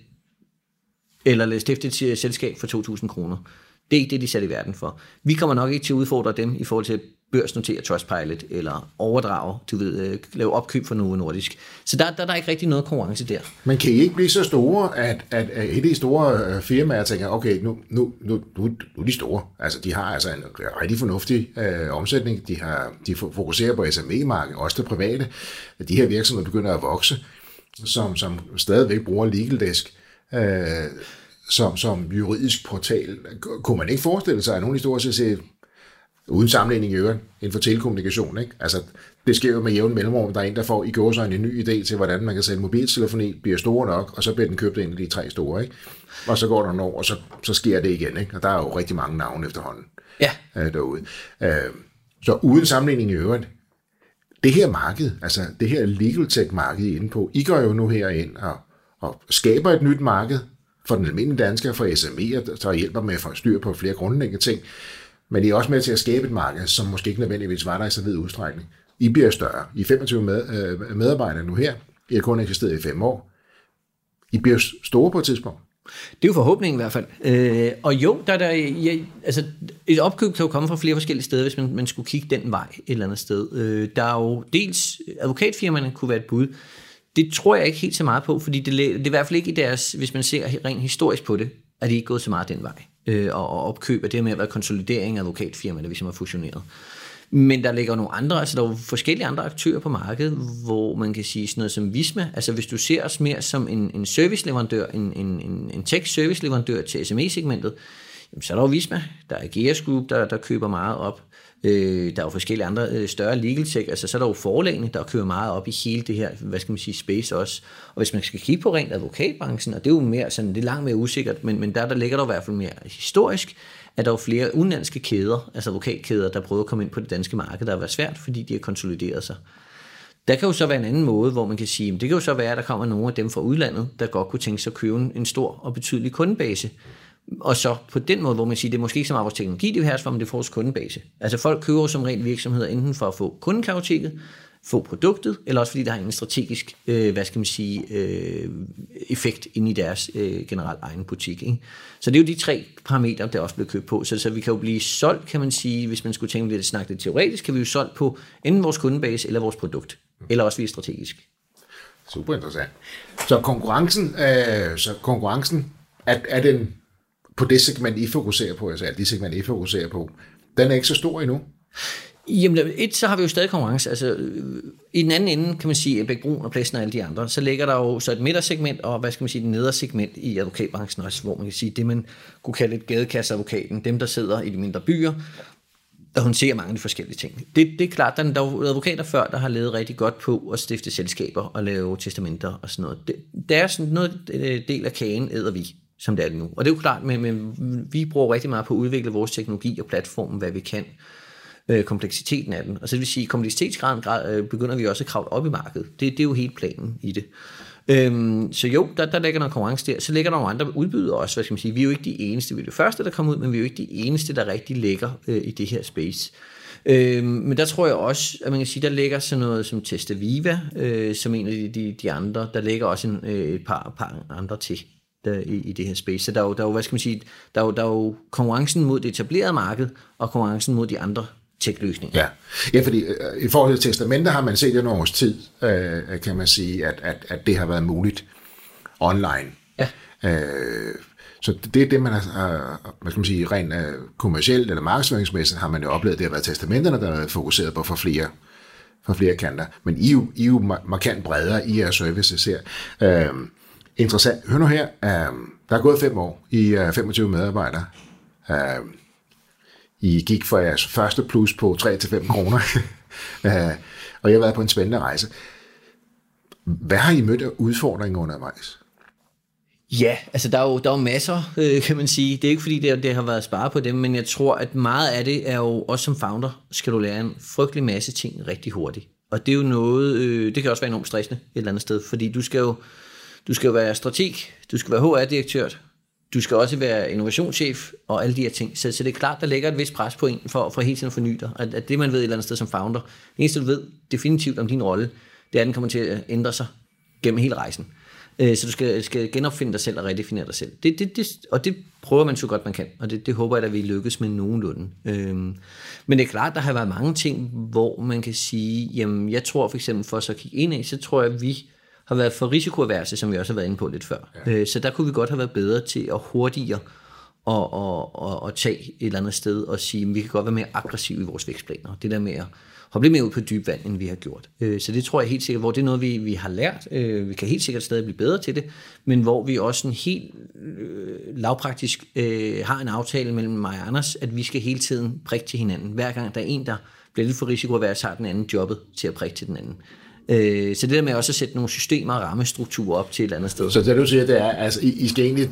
eller stifte et selskab for to tusind kroner. Det er ikke det, de satte i verden for. Vi kommer nok ikke til at udfordre dem i forhold til at børsnotere Trustpilot, eller overdrage, du ved, lave opkøb for Novo Nordisk. Så der, der, der er ikke rigtig noget konkurrence der. Men kan I ikke blive så store, at, at, at et af de store firmaer tænker, okay, nu, nu, nu, nu er de store. Altså, de har altså en rigtig fornuftig øh, omsætning. De, har, de fokuserer på S M E-markedet, også det private. De her virksomheder begynder at vokse, som, som stadigvæk bruger LegalDesk øh, som, som juridisk portal. Kunne man ikke forestille sig, at nogle af de store siger, uden sammenligning i øvrigt, inden for telekommunikation, ikke? Altså, det sker jo med jævn mellemrum. Der er en, der får i går så en ny idé til, hvordan man kan sælge mobiltelefoni, bliver store nok, og så bliver den købt ind i de tre store, ikke? Og så går der nogle år, og så, så sker det igen, ikke? Og der er jo rigtig mange navne efterhånden ja. øh, derude. Øh, så uden sammenligning i øvrigt, det her marked, altså det her legal tech-marked, I er inde på, I går jo nu herind og, og skaber et nyt marked for den almindelige dansker, for S M E'er, der hjælper med at få styr på flere grundlæggende ting. Men I er også med til at skabe et marked, som måske ikke nødvendigvis var der i så vid udstrækning. I bliver større. I er femogtyve med, øh, medarbejdere nu her. I har kun eksisteret i fem år. I bliver store på et tidspunkt. Det er jo forhåbningen i hvert fald. Øh, og jo, der, der, ja, altså, et opkøb kan jo komme fra flere forskellige steder, hvis man, man skulle kigge den vej et eller andet sted. Øh, der er jo dels, advokatfirmaerne kunne være et bud. Det tror jeg ikke helt så meget på, fordi det, det er i hvert fald ikke i deres, hvis man ser rent historisk på det, er det ikke gået så meget den vej. Øh, og, og opkøb af det med at være konsolidering af advokatfirmaerne, hvis man er fusioneret. Men der ligger nogle andre, altså der er jo forskellige andre aktører på markedet, hvor man kan sige sådan noget som Visma. Altså hvis du ser os mere som en, en serviceleverandør, en, en, en, en tech-serviceleverandør til S M E-segmentet, jamen, så er der jo Visma, der er Gears Group, der, der køber meget op. Øh, der er jo forskellige andre øh, større legal tech, altså så er der jo forlagene, der køber meget op i hele det her, hvad skal man sige, space også. Og hvis man skal kigge på rent advokatbranchen, og det er jo mere sådan, det er langt mere usikkert, men, men der, der ligger der i hvert fald mere historisk, at der er jo flere udenlandske kæder, altså advokatkæder, der prøver at komme ind på det danske marked, der har været svært, fordi de har konsolideret sig. Der kan jo så være en anden måde, hvor man kan sige, det kan jo så være, at der kommer nogle af dem fra udlandet, der godt kunne tænke sig at købe en stor og betydelig kundebase. Og så på den måde, hvor man siger, det er måske ikke så meget vores teknologi, det er her, men det er vores kundebase. Altså folk køber som rent virksomheder, enten for at få kundekartoteket, få produktet, eller også fordi der har en strategisk, øh, hvad skal man sige, øh, effekt inde i deres øh, generelt egen butik. Ikke? Så det er jo de tre parametre, der også bliver købt på. Så, så vi kan jo blive solgt, kan man sige, hvis man skulle tænke lidt snakke lidt teoretisk, kan vi jo solgt på enten vores kundebase eller vores produkt, eller også vi er strategisk. Super interessant. Så konkurrencen, øh, så konkurrencen er, er den på det segment, I fokuserer på, altså det segment, I fokuserer på, den er ikke så stor endnu? Jamen, et, så har vi jo stadig konkurrence. Altså, i den anden ende, kan man sige, Bækbrun og Plessen og alle de andre, så ligger der jo så et midtersegment, og hvad skal man sige, det nedersegment i advokatbranchen også, hvor man kan sige, det man kunne kalde et gadekasseadvokaten, dem der sidder i de mindre byer, der håndterer mange af de forskellige ting. Det, det er klart, der er jo advokater før, der har levet rigtig godt på at stifte selskaber og lave testamenter og sådan noget. Det, det er sådan noget del af kagen, æder vi, som det er det nu. Og det er jo klart, men, men vi bruger rigtig meget på at udvikle vores teknologi og platformen, hvad vi kan. Kompleksiteten af den. Og så det vil sige, kompleksitetsgraden grad, begynder vi også at kravle op i markedet. Det, det er jo helt planen i det. Øhm, så jo, der, der ligger noget konkurrence der. Så ligger der nogle andre udbydere også. Hvad skal man sige? Vi er jo ikke de eneste. Vi er det første, der kommer ud, men vi er jo ikke de eneste, der rigtig ligger øh, i det her space. Øhm, men der tror jeg også, at man kan sige, der ligger sådan noget som Testaviva, øh, som en af de, de, de andre. Der ligger også en, øh, et par, par andre til. Der, i, i det her space. Så der er jo, der er jo hvad skal man sige, der er jo, der er jo konkurrencen mod det etablerede marked, og konkurrencen mod de andre tech-løsninger. Ja. Ja, fordi øh, i forhold til testamenter har man set i nogle års tid, øh, kan man sige, at, at, at det har været muligt online. Ja. Øh, så det er det, man har, hvad skal man sige, rent øh, kommercielt eller markedsføringsmæssigt, har man jo oplevet, det har været testamenterne, der har været fokuseret på for flere, for flere kanter. Men I er jo, I er jo markant bredere i jeres services her. Øh, interessant. Hør nu her, øh, der er gået fem år, I er femogtyve medarbejdere. Øh, I gik fra jeres første plus på tre til fem kroner, og jeg har været på en spændende rejse. Hvad har I mødt af udfordringer undervejs? Ja, altså der er jo, der er jo masser, øh, kan man sige. Det er ikke fordi, det, det har været sparet på dem, men jeg tror, at meget af det er jo, også som founder, skal du lære en frygtelig masse ting rigtig hurtigt. Og det er jo noget, øh, det kan også være enormt stressende et eller andet sted, fordi du skal jo, du skal jo være strateg, du skal være H R-direktør, du skal også være innovationschef og alle de her ting. Så, så det er klart, der ligger et vist pres på en for, for hele tiden at forny dig. At, at det, man ved et eller andet sted som founder, det eneste, du ved definitivt om din rolle, det er, at den kommer til at ændre sig gennem hele rejsen. Øh, så du skal, skal genopfinde dig selv og redefinere dig selv. Det, det, det, og det prøver man så godt man kan, og det, det håber jeg, at vi lykkes med nogenlunde. Øh, men det er klart, der har været mange ting, hvor man kan sige, jamen jeg tror for eksempel, for så at kigge ind i, så tror jeg, at vi har været for risikoaverse, som vi også har været inde på lidt før. Ja. Øh, så der kunne vi godt have været bedre til at hurtigere og, og, og, og tage et eller andet sted og sige, at vi kan godt være mere aggressive i vores vækstplaner. Det der med at hoppe lidt mere ud på dyb vand, end vi har gjort. Øh, så det tror jeg helt sikkert, hvor det er noget, vi, vi har lært. Øh, vi kan helt sikkert stadig blive bedre til det, men hvor vi også en helt øh, lavpraktisk øh, har en aftale mellem mig og Anders, at vi skal hele tiden prikke til hinanden. Hver gang der er en, der bliver lidt for risikoavers, har den anden jobbet til at prikke til den anden. Øh, så det der med også at sætte nogle systemer og rammestrukturer op til et eller andet sted. Så det du siger, det er, altså I, I skal egentlig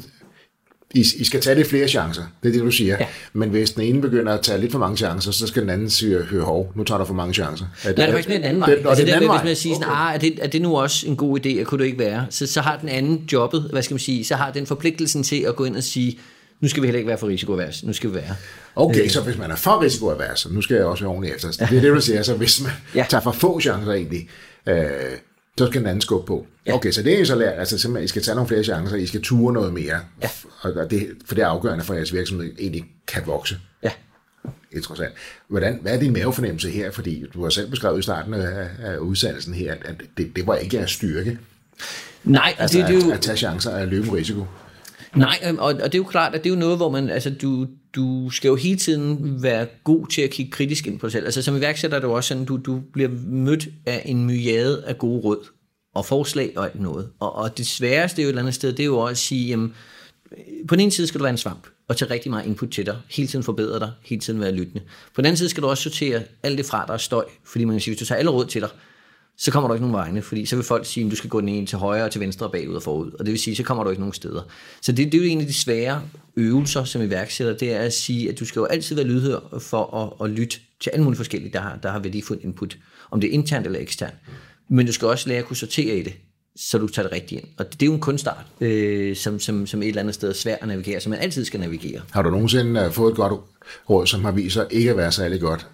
I, I skal tage lidt flere chancer, det er det du siger. Ja. Men hvis den ene begynder at tage lidt for mange chancer, så skal den anden sige, hør hov, nu tager du for mange chancer. Er det, Nej, det er faktisk mere en anden vej. Det, altså det, det der med, hvis man siger sådan, okay. ah, er, det, er det nu også en god idé, at kunne det ikke være? Så, så har den anden jobbet, hvad skal man sige, så har den forpligtelsen til at gå ind og sige, nu skal vi heller ikke være for risikoavers, nu skal vi være. Okay, øh. så hvis man er for risikoavers, nu skal jeg også være ordentlig efter. Det er det, du siger, så hvis man ja. tager for få chancer egentlig, øh, så skal den anden skubbe på. Ja. Okay, så det er så lært, altså simpelthen, I skal tage nogle flere chancer, I skal ture noget mere, ja. og det, for det er afgørende for, at jeres virksomhed egentlig kan vokse. Ja. Interessant. Hvordan, hvad er din mavefornemmelse her? Fordi du har selv beskrevet i starten af, af udsendelsen her, at det, det var ikke jeres styrke. Nej, altså, det, det er jo... At, at tage chancer og løbe risiko. Nej, og, og det er jo klart, at det er jo noget, hvor man, altså du, du skal jo hele tiden være god til at kigge kritisk ind på dig selv. Altså som iværksætter er det jo også sådan, du, du bliver mødt af en myriade af gode råd og forslag og alt noget. Og, og det sværeste er jo et eller andet sted, det er jo også at sige, jamen, på den ene side skal du være en svamp og tage rigtig meget input til dig, hele tiden forbedre dig, hele tiden være lyttende. På den anden side skal du også sortere alt det fra, der er støj, fordi man kan sige, hvis du tager alle råd til dig, så kommer du ikke nogen vegne, fordi så vil folk sige, at du skal gå den ene til højre og til venstre og bagud og forud, og det vil sige, så kommer du ikke nogen steder. Så det, det er jo en af de svære øvelser, som iværksætter, det er at sige, at du skal jo altid være lydhør for at, at lytte til alle mulige forskellige, der har, der har værdifuldt input, om det er internt eller eksternt. Men du skal også lære at kunne sortere i det, så du tager det rigtigt ind. Og det er jo en kunstart, øh, som, som, som et eller andet sted er svært at navigere, som man altid skal navigere. Har du nogensinde fået et godt råd, som har vist sig ikke at være særlig godt?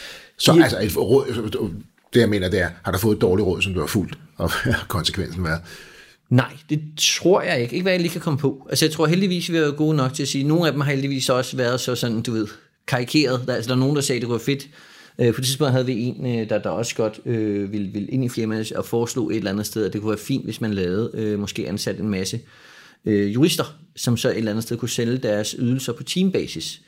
Så ja. altså et råd... Det jeg mener, det er, har du fået et dårligt råd, som du har fulgt, og konsekvensen været? Nej, det tror jeg ikke. Ikke hvad jeg lige kan komme på. Altså jeg tror heldigvis, vi har været gode nok til at sige, nogle af dem har heldigvis også været så sådan, du ved, karikeret. Der, altså der er nogen, der sagde, det kunne være fedt. Øh, på det tidspunkt havde vi en, der, der også godt øh, ville, ville ind i firmaet og foreslå et eller andet sted, at det kunne være fint, hvis man lavede, øh, måske ansat en masse øh, jurister, som så et eller andet sted kunne sælge deres ydelser på teambasis.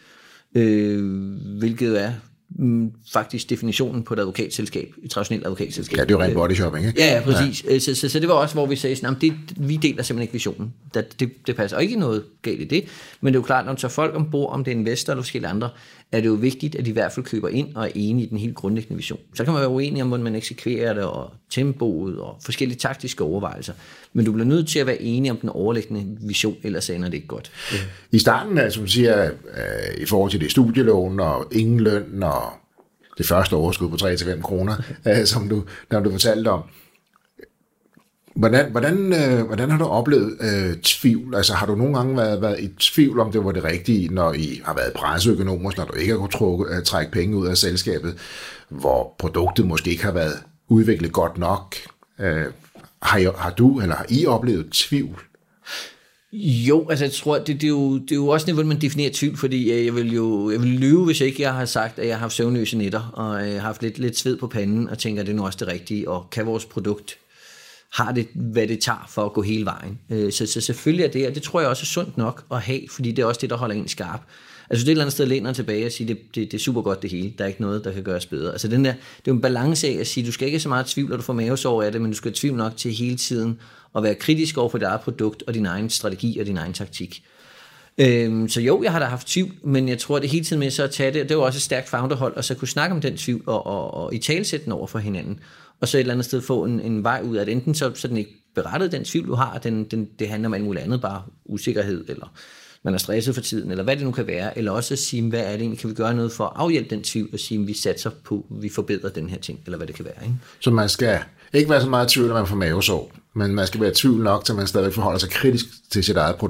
Øh, hvilket er faktisk definitionen på et advokatselskab, et traditionelt advokatselskab. Ja, det er jo rent body shopping, ikke? Ja, ja, præcis. Ja. Så, så, så det var også, hvor vi sagde, at det, vi deler simpelthen ikke visionen. Det, det, det passer ikke noget galt i det, men det er jo klart, når du tager folk ombord, om det er investor eller forskellige andre, er det jo vigtigt, at de i hvert fald køber ind og er enige i den helt grundlæggende vision. Så kan man være uenig om, hvordan man eksekverer det, og tempoet, og forskellige taktiske overvejelser. Men du bliver nødt til at være enig om den overliggende vision, ellers ender det ikke godt. Ja. I starten, altså, som du siger, øh, i forhold til det studielån, og ingen løn, og det første overskud på tre til fem kroner, øh, som du, når du fortalte om. Hvordan, hvordan, øh, hvordan har du oplevet øh, tvivl? Altså har du nogle gange været, været i tvivl om, det var det rigtige, når I har været presseøkonomisk, når du ikke har kunnet trukke, øh, trække penge ud af selskabet, hvor produktet måske ikke har været udviklet godt nok? Øh, har, I, har du eller har I oplevet tvivl? Jo, altså jeg tror, det, det, er jo, det er jo også niveau, man definerer tvivl, fordi jeg vil jo jeg vil lyve, hvis jeg ikke jeg har sagt, at jeg har haft søvnløse nætter, og jeg har haft lidt, lidt sved på panden, og tænker, at det er nu også det rigtige, og kan vores produkt, har det, hvad det tager for at gå hele vejen. Så, så selvfølgelig er det, og det tror jeg også er sundt nok at have, fordi det er også det, der holder en skarp. Altså det er et eller andet sted læner tilbage og sige, det, det, det er super godt det hele, der er ikke noget, der kan gøres bedre. Altså den der, det er jo en balance af at sige, du skal ikke have så meget tvivl, når du får mavesår af det, men du skal have tvivl nok til hele tiden at være kritisk over for dit eget produkt, og din egen strategi og din egen taktik. Øhm, så jo, jeg har da haft tvivl, men jeg tror, det hele tiden med så at tage det, det var også et stærkt founderhold, og så kunne snakke om den tvivl, og, og, og i talsætte den over for hinanden, og så et eller andet sted få en, en vej ud af det. Enten så, så den ikke berettet den tvivl, du har, den, den, det handler om alt muligt andet, bare usikkerhed, eller man er stresset for tiden, eller hvad det nu kan være, eller også at sige, hvad er det egentlig, kan vi gøre noget for at afhjælpe den tvivl, og sige, vi satser på, vi forbedrer den her ting, eller hvad det kan være. Ikke? Så man skal ikke være så meget i tvivl, når man får mavesår, men man skal være i tvivl nok, til man stadig forholder sig kritisk til sit eget produkt.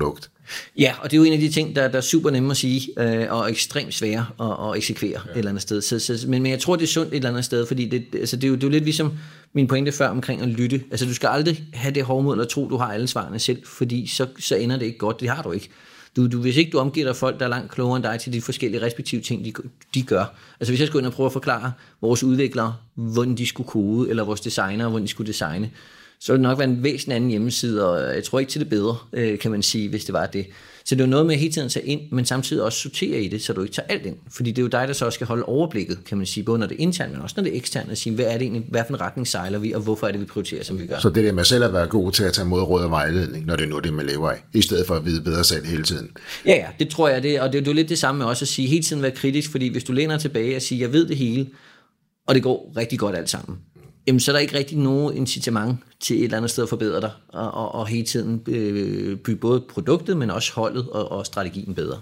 Ja, og det er jo en af de ting, der, der er super nemme at sige, øh, og ekstremt svære at, at eksekvere ja. et eller andet sted. Så, så, men, men jeg tror, det er sundt et eller andet sted, fordi det, altså, det, er jo, det er jo lidt ligesom min pointe før omkring at lytte. Altså, du skal aldrig have det hovmod eller tro, du har alle svarene selv, fordi så, så ender det ikke godt. Det har du ikke. Du, du, hvis ikke du omgiver dig folk, der er langt klogere end dig til de forskellige respektive ting, de, de gør. Altså hvis jeg skulle ind og prøve at forklare vores udviklere, hvordan de skulle kode, eller vores designere, hvordan de skulle designe, så ville det nok være en væsentlig anden hjemmeside, og jeg tror ikke til det bedre, kan man sige, hvis det var det. Så det er jo noget med hele tiden at tage ind, men samtidig også sortere i det, så du ikke tager alt ind. Fordi det er jo dig, der så også skal holde overblikket, kan man sige, både når det er internt, men også når det er eksternt, og sige, hvad er det egentlig, hvad for en retning sejler vi, og hvorfor er det, vi prioriterer, som vi gør. Så det der med selv at være god til at tage mod råd og vejledning, når det er nu det, man lever af, i stedet for at vide bedre selv hele tiden. Ja, ja, det tror jeg, det, og det er jo lidt det samme med også at sige, hele tiden være kritisk, fordi hvis du læner tilbage og siger, jeg ved det hele, og det går rigtig godt alt sammen, jamen, så er der ikke rigtig nogen incitament til et eller andet sted at forbedre dig, og, og, og hele tiden øh, bygge både produktet, men også holdet og, og strategien bedre.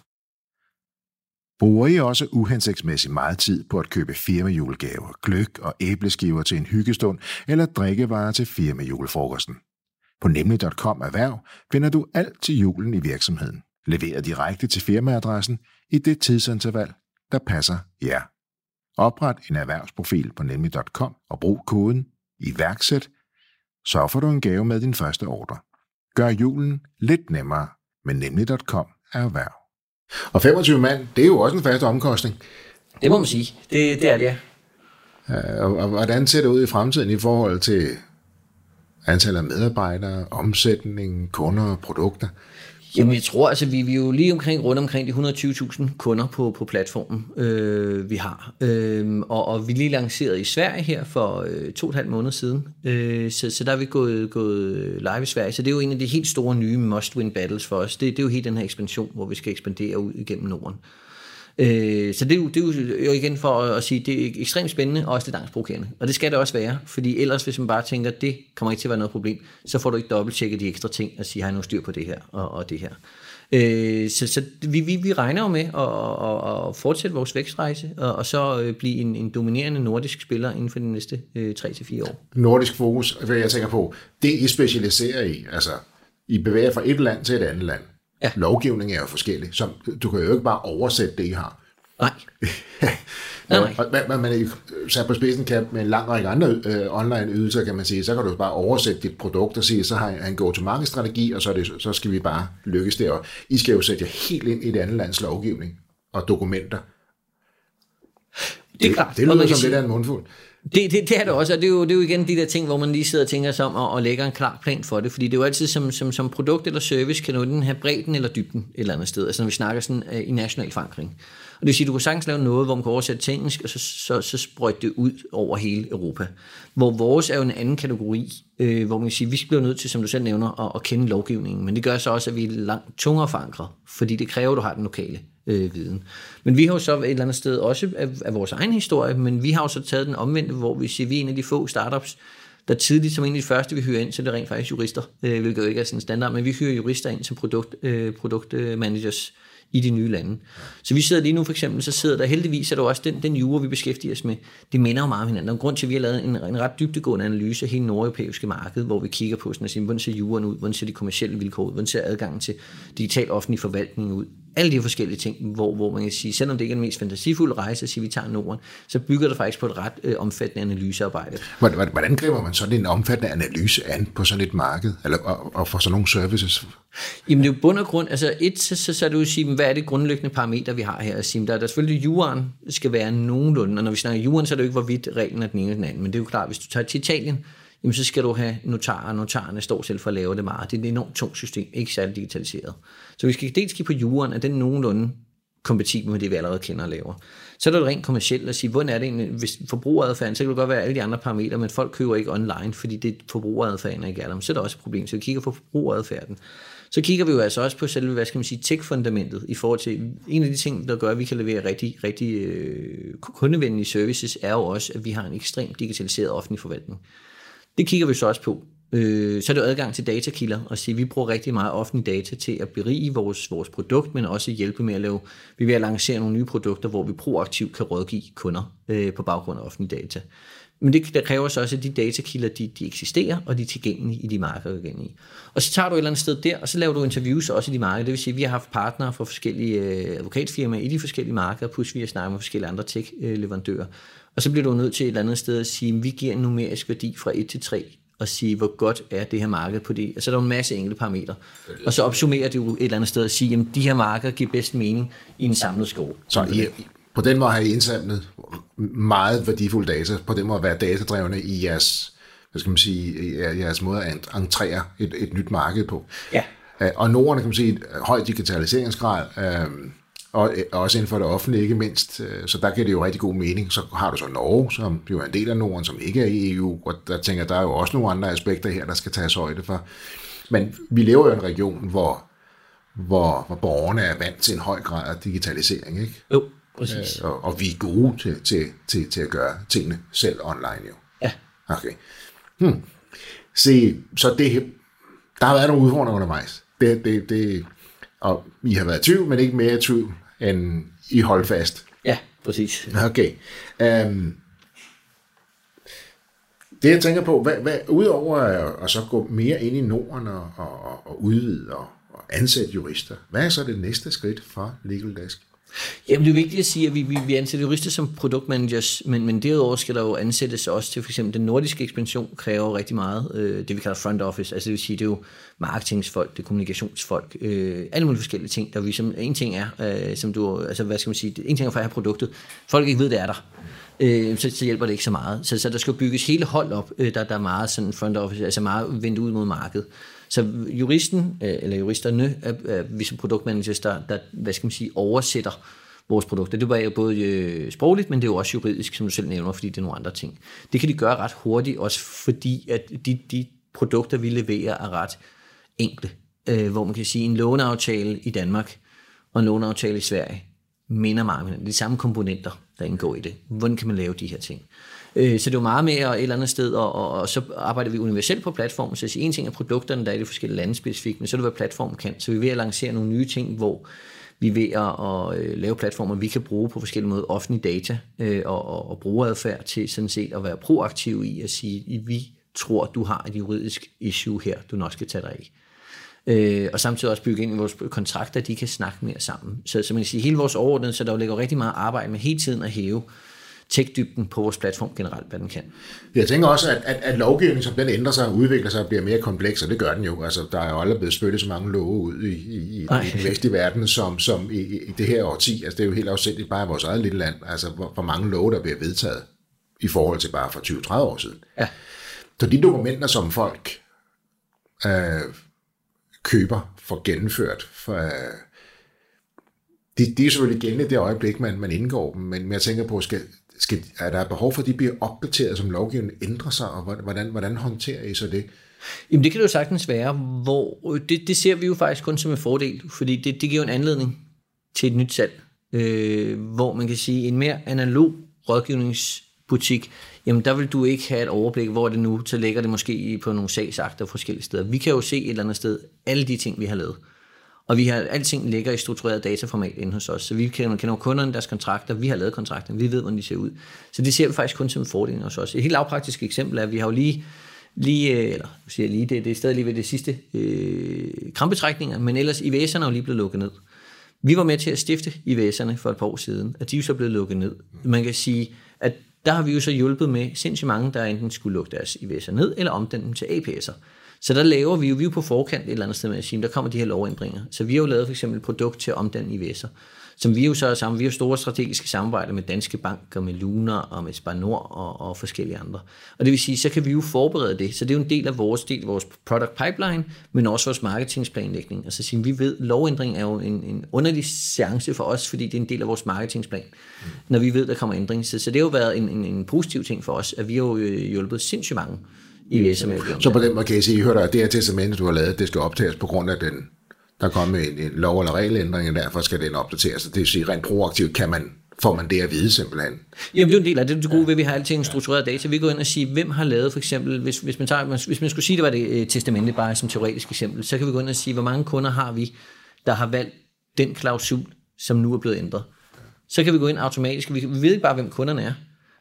Bruger I også uhensigtsmæssigt meget tid på at købe firmajulegaver, gløgg og æbleskiver til en hyggestund eller drikkevarer til firmajulefrokosten? På nemlig punktum com Erhverv finder du alt til julen i virksomheden, leveret direkte til firmaadressen i det tidsinterval, der passer jer. Opret en erhvervsprofil på nemlig punktum com og brug koden iværksæt, så får du en gave med din første ordre. Gør julen lidt nemmere med nemlig punktum com Erhverv. Og femogtyve mand, det er jo også en fast omkostning. Det må man sige. Det, det er det, ja. Ja, og, og hvordan ser det ud i fremtiden i forhold til antallet af medarbejdere, omsætning, kunder og produkter? Jamen jeg tror, altså vi, vi er jo lige omkring, rundt omkring de et hundrede og tyve tusind kunder på, på platformen, øh, vi har. Øh, og, og vi lige lanceret i Sverige her for øh, to og et halvt måneder siden, øh, så, så der er vi gået, gået live i Sverige. Så det er jo en af de helt store nye must-win battles for os. Det, det er jo helt den her ekspansion, hvor vi skal ekspandere ud igennem Norden. Øh, så det er, jo, det er jo igen for at sige, det er ekstremt spændende og også lidt angstprovokerende. Og det skal det også være, fordi ellers hvis man bare tænker, det kommer ikke til at være noget problem, så får du ikke dobbelttjekket de ekstra ting og sige, har jeg nu styr på det her og, og det her. Øh, så så vi, vi, vi regner jo med at, at, at fortsætte vores vækstrejse og, og så blive en, en dominerende nordisk spiller inden for de næste øh, tre til fire år. Nordisk fokus, hvad jeg tænker på, det I specialiserer i, altså I bevæger fra et land til et andet land. Ja. Lovgivning er jo forskellig, så du kan jo ikke bare oversætte det, I har. Nej. nej, nej. Men man sat på spidsen kan med en lang række andre øh, online ydelser, kan man sige, så kan du bare oversætte dit produkt og sige, så har jeg en go-to-market-strategi, og så, er det, så skal vi bare lykkes der. Og I skal jo sætte jer helt ind i et andet lands lovgivning og dokumenter. Det er klart. Det, det lyder som sige, lidt af en mundfuld. Det, det, det er det også, og det er, jo, det er jo igen de der ting, hvor man lige sidder og tænker sig om og, og lægger en klar plan for det, fordi det er jo altid som, som, som produkt eller service, kan du den have bredden eller dybden et eller andet sted, altså når vi snakker sådan uh, i national forankring. Og det vil sige, at du kan sagtens lave noget, hvor man kan oversætte til engelsk, og så, så, så sprøjte det ud over hele Europa. Hvor vores er jo en anden kategori, øh, hvor man kan sige, at vi bliver nødt til, som du selv nævner, at, at kende lovgivningen, men det gør så også, at vi er langt tungere forankret, fordi det kræver, at du har den lokale øh, viden. Men vi har jo så et eller andet sted også af, af vores egen historie, men vi har jo så taget den omvendte, hvor vi siger, at vi er en af de få startups, der tidligt som en af de første, vi hyrer ind, så det er rent faktisk jurister, øh, hvilket jo ikke er sådan en standard, men vi hyrer jurister ind som produkt, øh, produktmanagers i de nye lande. Så vi sidder lige nu for eksempel, så sidder der heldigvis, er der også den, den jura, vi beskæftiger os med, det minder jo meget om hinanden. Der er en grund til, at vi har lavet en, en ret dybdegående analyse af hele nordeuropæiske marked, hvor vi kigger på sådan at sige, hvordan ser juraen ud, hvordan ser de kommercielle vilkår ud, hvordan ser adgangen til digital offentlig forvaltning ud. Alle de her forskellige ting, hvor, hvor man kan sige, selvom det ikke er den mest fantasifulde rejse at sige, at vi tager Norden, så bygger det faktisk på et ret øh, omfattende analysearbejde. Hvordan griber man sådan en omfattende analyse an på sådan et marked, eller, og, og for sådan nogle services? Jamen det er jo bund og grund, altså et, så, så, så er det jo at sige, hvad er det grundlæggende parameter, vi har her at sige, der, der er selvfølgelig juraen skal være nogenlunde, og når vi snakker juraen, så er det jo ikke, hvorvidt reglen er den ene eller den anden, men det er jo klart, hvis du tager til Italien, jamen så skal du have notarer, og notarerne står selv for at lave det meget. Det er et enormt tungt system, ikke særlig digitaliseret. Så vi skal dels kigge på juraen, at den nogenlunde kompatibel med det, vi allerede kender og laver. Så er det rent kommercielt at sige, hvordan er det egentlig, hvis forbrugeradfærden, så kan det godt være alle de andre parametre, men folk køber ikke online, fordi det forbrugeradfærden ikke er der. Så er der også et problem, så vi kigger på forbrugeradfærden. Så kigger vi jo altså også på selve, hvad skal man sige, tech-fundamentet i forhold til, en af de ting, der gør, at vi kan levere rigtig, rigtig øh, kundevenlige services, er jo også, at vi har en ekstremt digitaliseret offentlig forvaltning. Det kigger vi så også på. Øh, så er det jo adgang til datakilder, og sige, at vi bruger rigtig meget offentlig data til at berige vores, vores produkt, men også hjælpe med at lave, vi vil lancere nogle nye produkter, hvor vi proaktivt kan rådgive kunder øh, på baggrund af offentlige data. Men det der kræver så også, at de datakilder, de, de eksisterer, og de er tilgængelige i de markeder, vi er i. Og så tager du et eller andet sted der, og så laver du interviews også i de markeder. Det vil sige, at vi har haft partnere fra forskellige øh, advokatfirmaer i de forskellige markeder, plus vi har snakket med forskellige andre tech-leverandører. Og så bliver du nødt til et eller andet sted at sige, at vi giver en numerisk værdi fra et til tre, og sige, hvor godt er det her marked på det. Og så er der en masse enkelte parametre. Og så opsummerer du et eller andet sted at sige, at de her markeder giver bedst mening i en samlet skole. Så I, på den måde har I indsamlet meget værdifulde data, på den måde at være datadrevne i jeres, hvad skal man sige, i jeres måde at entrere et, et nyt marked på. Ja. Og Norden, kan man sige, høj digitaliseringsgrad, øh, og også inden for det offentlige, ikke mindst. Så der giver det jo rigtig god mening. Så har du så Norge, som jo er en del af Norden, som ikke er i E U, og der tænker der er jo også nogle andre aspekter her, der skal tages højde for. Men vi lever jo i en region, hvor, hvor, hvor borgerne er vant til en høj grad af digitalisering, ikke? Jo, præcis. Øh, og, og vi er gode til, til, til, til at gøre tingene selv online, jo. Ja. Okay. Hmm. Se, så det, der har været nogle udfordringer undervejs. Det, det, det, og I har været i tvivl, men ikke mere i tvivl, end I holdt fast. Ja, præcis. Okay. Um, det jeg tænker på, hvad, hvad, udover at, at så gå mere ind i Norden og, og, og udvide og, og ansætte jurister, hvad er så det næste skridt for Legal Desk? Jamen det er vigtigt at sige, at vi, vi, vi ansætter jurister som produktmanagers, men, men derudover skal der jo ansættes også til for eksempel den nordiske ekspansion kræver rigtig meget, øh, det vi kalder front office, altså det vil sige, det er jo marketingsfolk, det er kommunikationsfolk, øh, alle mulige forskellige ting, der vi som, en ting er, øh, som du, altså hvad skal man sige, en ting er for at have produktet, folk ikke ved, det er der, øh, så, så hjælper det ikke så meget, så, så der skal bygges hele hold op, øh, der, der er meget sådan front office, altså meget vendt ud mod markedet. Så juristen, eller juristerne, er, er vi som produktmanagers, der, der, hvad skal man sige, oversætter vores produkter. Det var jo både sprogligt, men det er jo også juridisk, som du selv nævner, fordi det er nogle andre ting. Det kan de gøre ret hurtigt, også fordi at de, de produkter, vi leverer, er ret enkle. Øh, hvor man kan sige, en låneaftale i Danmark og en låneaftale i Sverige minder meget om hinanden. Det er de samme komponenter, der indgår i det. Hvordan kan man lave de her ting? Så det er jo meget mere et eller andet sted, og, og, og så arbejder vi universelt på platformen, så en ting er produkterne, der er i de forskellige lande specifikt, men så er det, hvad platformen kan. Så vi er ved at lancere nogle nye ting, hvor vi er ved at, at lave platformer, vi kan bruge på forskellige måder offentlige data øh, og, og, og brugeradfærd til sådan set at være proaktiv i at sige, at vi tror, du har et juridisk issue her, du nok skal tage dig af. Øh, og samtidig også bygge ind i vores kontrakter, de kan snakke mere sammen. Så, så man kan sige, hele vores overordnede, så der jo ligger rigtig meget arbejde med hele tiden at hæve tech-dybden på vores platform generelt, hvad den kan. Jeg tænker også, at, at, at lovgivningen, som den ændrer sig og udvikler sig og bliver mere kompleks, og det gør den jo. Altså, der er jo aldrig blevet spyttet så mange love ud i, i, i, i den vestlige verden, som, som i, i det her årti. Altså, det er jo helt afsindigt bare i vores eget lille land, altså hvor, hvor mange love, der bliver vedtaget i forhold til bare for tyve til tredive år siden. Ja. Så de dokumenter, som folk øh, køber for gennemført, for, øh, de, de er selvfølgelig gældende i det øjeblik, man, man indgår dem, men jeg tænker på, skal Skal, er der behov for, at de bliver opdateret, som lovgivningen ændrer sig, og hvordan, hvordan håndterer I så det? Jamen det kan det jo sagtens være, hvor det, det ser vi jo faktisk kun som en fordel, fordi det, det giver en anledning til et nyt salg, øh, hvor man kan sige, en mere analog rådgivningsbutik, jamen der vil du ikke have et overblik, hvor det nu, så ligger det måske på nogle sagsakter forskellige steder. Vi kan jo se et eller andet sted alle de ting, vi har lavet. Og vi har alting ligger i struktureret dataformat inde hos os, så vi kender, kender kunderne, deres kontrakter, vi har lavet kontrakterne, vi ved, hvordan de ser ud. Så det ser vi faktisk kun som en fordel hos os. Et helt lavpraktisk eksempel er, at vi har jo lige, lige eller siger lige, det, det er stadig lige ved det sidste øh, krampetrækninger, men ellers I V S'erne er jo lige blevet lukket ned. Vi var med til at stifte I V S'erne for et par år siden, og de er jo så blevet lukket ned. Man kan sige, at der har vi jo så hjulpet med sindssygt mange, der enten skulle lukke deres I V S'er ned, eller omdanne dem til A P S'er. Så der laver vi jo, vi er jo på forkant et eller andet sted med at sige, der kommer de her lovændringer. Så vi har jo lavet for eksempel et produkt til at omdanne I V S'er, som vi jo så er sammen. Vi har store strategiske samarbejder med Danske Bank og med Lunar og med Spar Nord og, og forskellige andre. Og det vil sige, så kan vi jo forberede det. Så det er jo en del af vores, del af vores product pipeline, men også vores marketingsplanlægning. Altså sige, vi ved, lovændring er jo en, en underlig seance for os, fordi det er en del af vores marketingsplan, mm. når vi ved, der kommer ændring. Så, så det har jo været en, en, en positiv ting for os, at vi har jo hjulpet sindssygt mange. I så på den måde kan I sige, I hørte, at det her testament, du har lavet, det skal optages på grund af den, der kommer en, en lov- eller regelændring, og derfor skal den opdateres. Det vil sige, rent proaktivt kan man, får man det at vide simpelthen. Jamen det er en del af det, det gode ved, at vi har alting struktureret data. Vi går ind og siger, hvem har lavet for eksempel, hvis, hvis, man, tager, hvis man skulle sige, det var det testamente bare som teoretisk eksempel, så kan vi gå ind og sige, hvor mange kunder har vi, der har valgt den klausul, som nu er blevet ændret. Så kan vi gå ind automatisk, vi ved ikke bare, hvem kunderne er,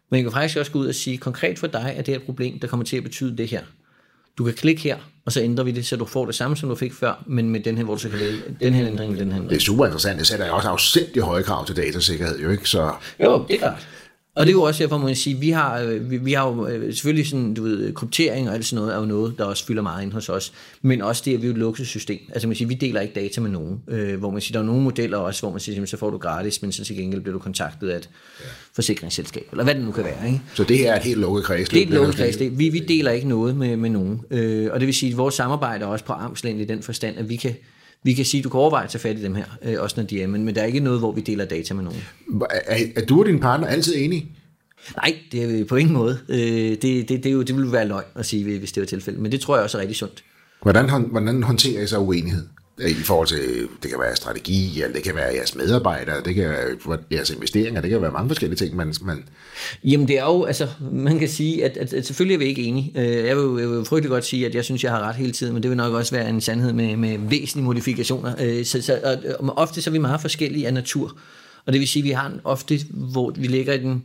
Men jeg kan faktisk også gå ud og sige, konkret for dig er det her problem, der kommer til at betyde det her. Du kan klikke her, og så ændrer vi det, så du får det samme, som du fik før, men med den her, hvor du så kan vælge den her ændring, den her ændring. Det er super interessant. Det sætter jo også afsindig høje krav til datasikkerhed, jo ikke? Så... Jo, det er klart. Og det er jo også derfor, må jeg sige, vi har, vi, vi har jo selvfølgelig sådan, du ved, kryptering og alt sådan noget, er jo noget, der også fylder meget ind hos os. Men også det, at vi er et luksussystem. Altså man siger, vi deler ikke data med nogen. Øh, hvor man siger, der er nogle modeller også, hvor man siger, så får du gratis, men så til gengæld bliver du kontaktet af et ja. forsikringsselskab, eller hvad det nu kan være. Ikke? Så det her er et helt lukket kredsløb? Det er et lukket kredsløb. Vi, vi deler ikke noget med, med nogen. Øh, og det vil sige, at vores samarbejde er også på armslængde i den forstand, at vi kan Vi kan sige, at du kan overveje at tage fat i dem her, øh, også når de er, men, men der er ikke noget, hvor vi deler data med nogen. Er, er du og din partner altid enige? Nej, det er på ingen måde. Øh, det, det, det, er jo, det ville være løgn at sige, hvis det var tilfældet, men det tror jeg også er rigtig sundt. Hvordan, hvordan håndterer I så uenighed? I forhold til, det kan være strategi, eller det kan være jeres medarbejdere, det kan være jeres investeringer, det kan være mange forskellige ting, man... man... Jamen det er jo, altså, man kan sige, at, at, at selvfølgelig er vi ikke enige. Jeg vil jo jeg vil frygtelig godt sige, at jeg synes, jeg har ret hele tiden, men det vil nok også være en sandhed med, med væsentlige modifikationer. Så, så, og, og ofte så er vi meget forskellige af natur, og det vil sige, at vi har en ofte, hvor vi ligger i den...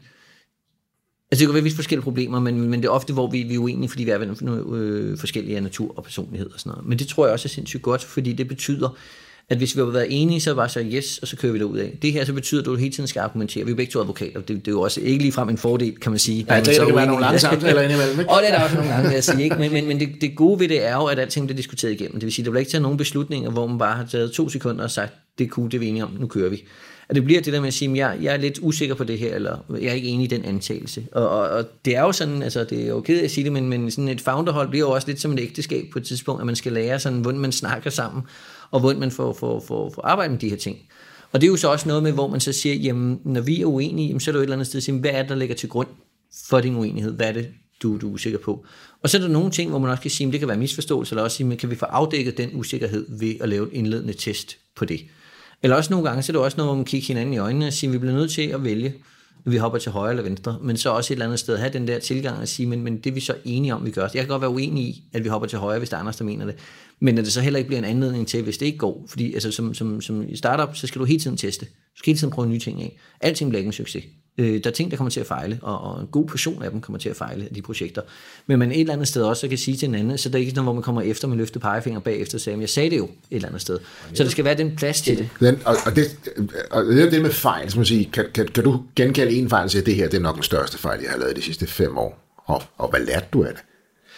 Altså det kan være vist forskellige problemer, men, men det er ofte, hvor vi, vi er uenige, fordi vi er noget, øh, forskellige af natur og personlighed og sådan noget. Men det tror jeg også er sindssygt godt, fordi det betyder, at hvis vi har været enige, så bare så yes, og så kører vi derud af. Det her så betyder, at du hele tiden skal argumentere. Vi er begge to advokater. Det, det er jo også ikke ligefrem en fordel, kan man sige. Ja, det, det kan være nogle lange samtaler indimellem, ikke? Og det er der også nogle gange, vil jeg sige. Ikke? Men, men, men det, det gode ved det er jo, at alting bliver diskuteret igennem. Det vil sige, at der bliver ikke taget nogen beslutninger, hvor man bare har taget to sekunder og sagt, det er cool, det er vi enige om, nu kører vi. At det bliver det der med at sige, at jeg, jeg er lidt usikker på det her, eller jeg er ikke enig i den antagelse. Og, og, og det er jo sådan, altså det er jo ked af at sige det, men, men sådan et founderhold bliver jo også lidt som et ægteskab på et tidspunkt, at man skal lære sådan, hvordan man snakker sammen, og hvordan man får, får, får, får arbejdet med de her ting. Og det er jo så også noget med, hvor man så siger, jamen når vi er uenige, jamen, så er der jo et eller andet sted at sige, hvad er det, der ligger til grund for din uenighed? Hvad er det, du, du er usikker på? Og så er der nogle ting, hvor man også kan sige, at det kan være misforståelse, eller også sige, men kan vi få afdækket den usikkerhed ved at lave et indledende test på det? Eller også nogle gange, så er det også noget, hvor man kigger hinanden i øjnene og siger, at vi bliver nødt til at vælge, at vi hopper til højre eller venstre, men så også et eller andet sted have den der tilgang og sige, men, men det er vi så enige om, vi gør. Jeg kan godt være uenig i, at vi hopper til højre, hvis der er andre, der mener det, men at det så heller ikke bliver en anledning til, hvis det ikke går, fordi altså, som, som, som i startup, så skal du hele tiden teste, du skal hele tiden prøve nye ting af. Alting bliver ikke en succes. Øh, der er ting, der kommer til at fejle, og, og en god portion af dem kommer til at fejle, af de projekter. Men man et eller andet sted også så kan sige til en anden, så der er ikke sådan noget, hvor man kommer efter med løftet pegefinger bagefter og siger, jeg sagde det jo et eller andet sted. Så der skal være den plads til det. Den, og, og, det og det er det med fejl, som man siger, kan, kan, kan du genkalde en fejl og sige, at det her det er nok den største fejl, jeg har lavet de sidste fem år? Og, og hvad lærte du af det?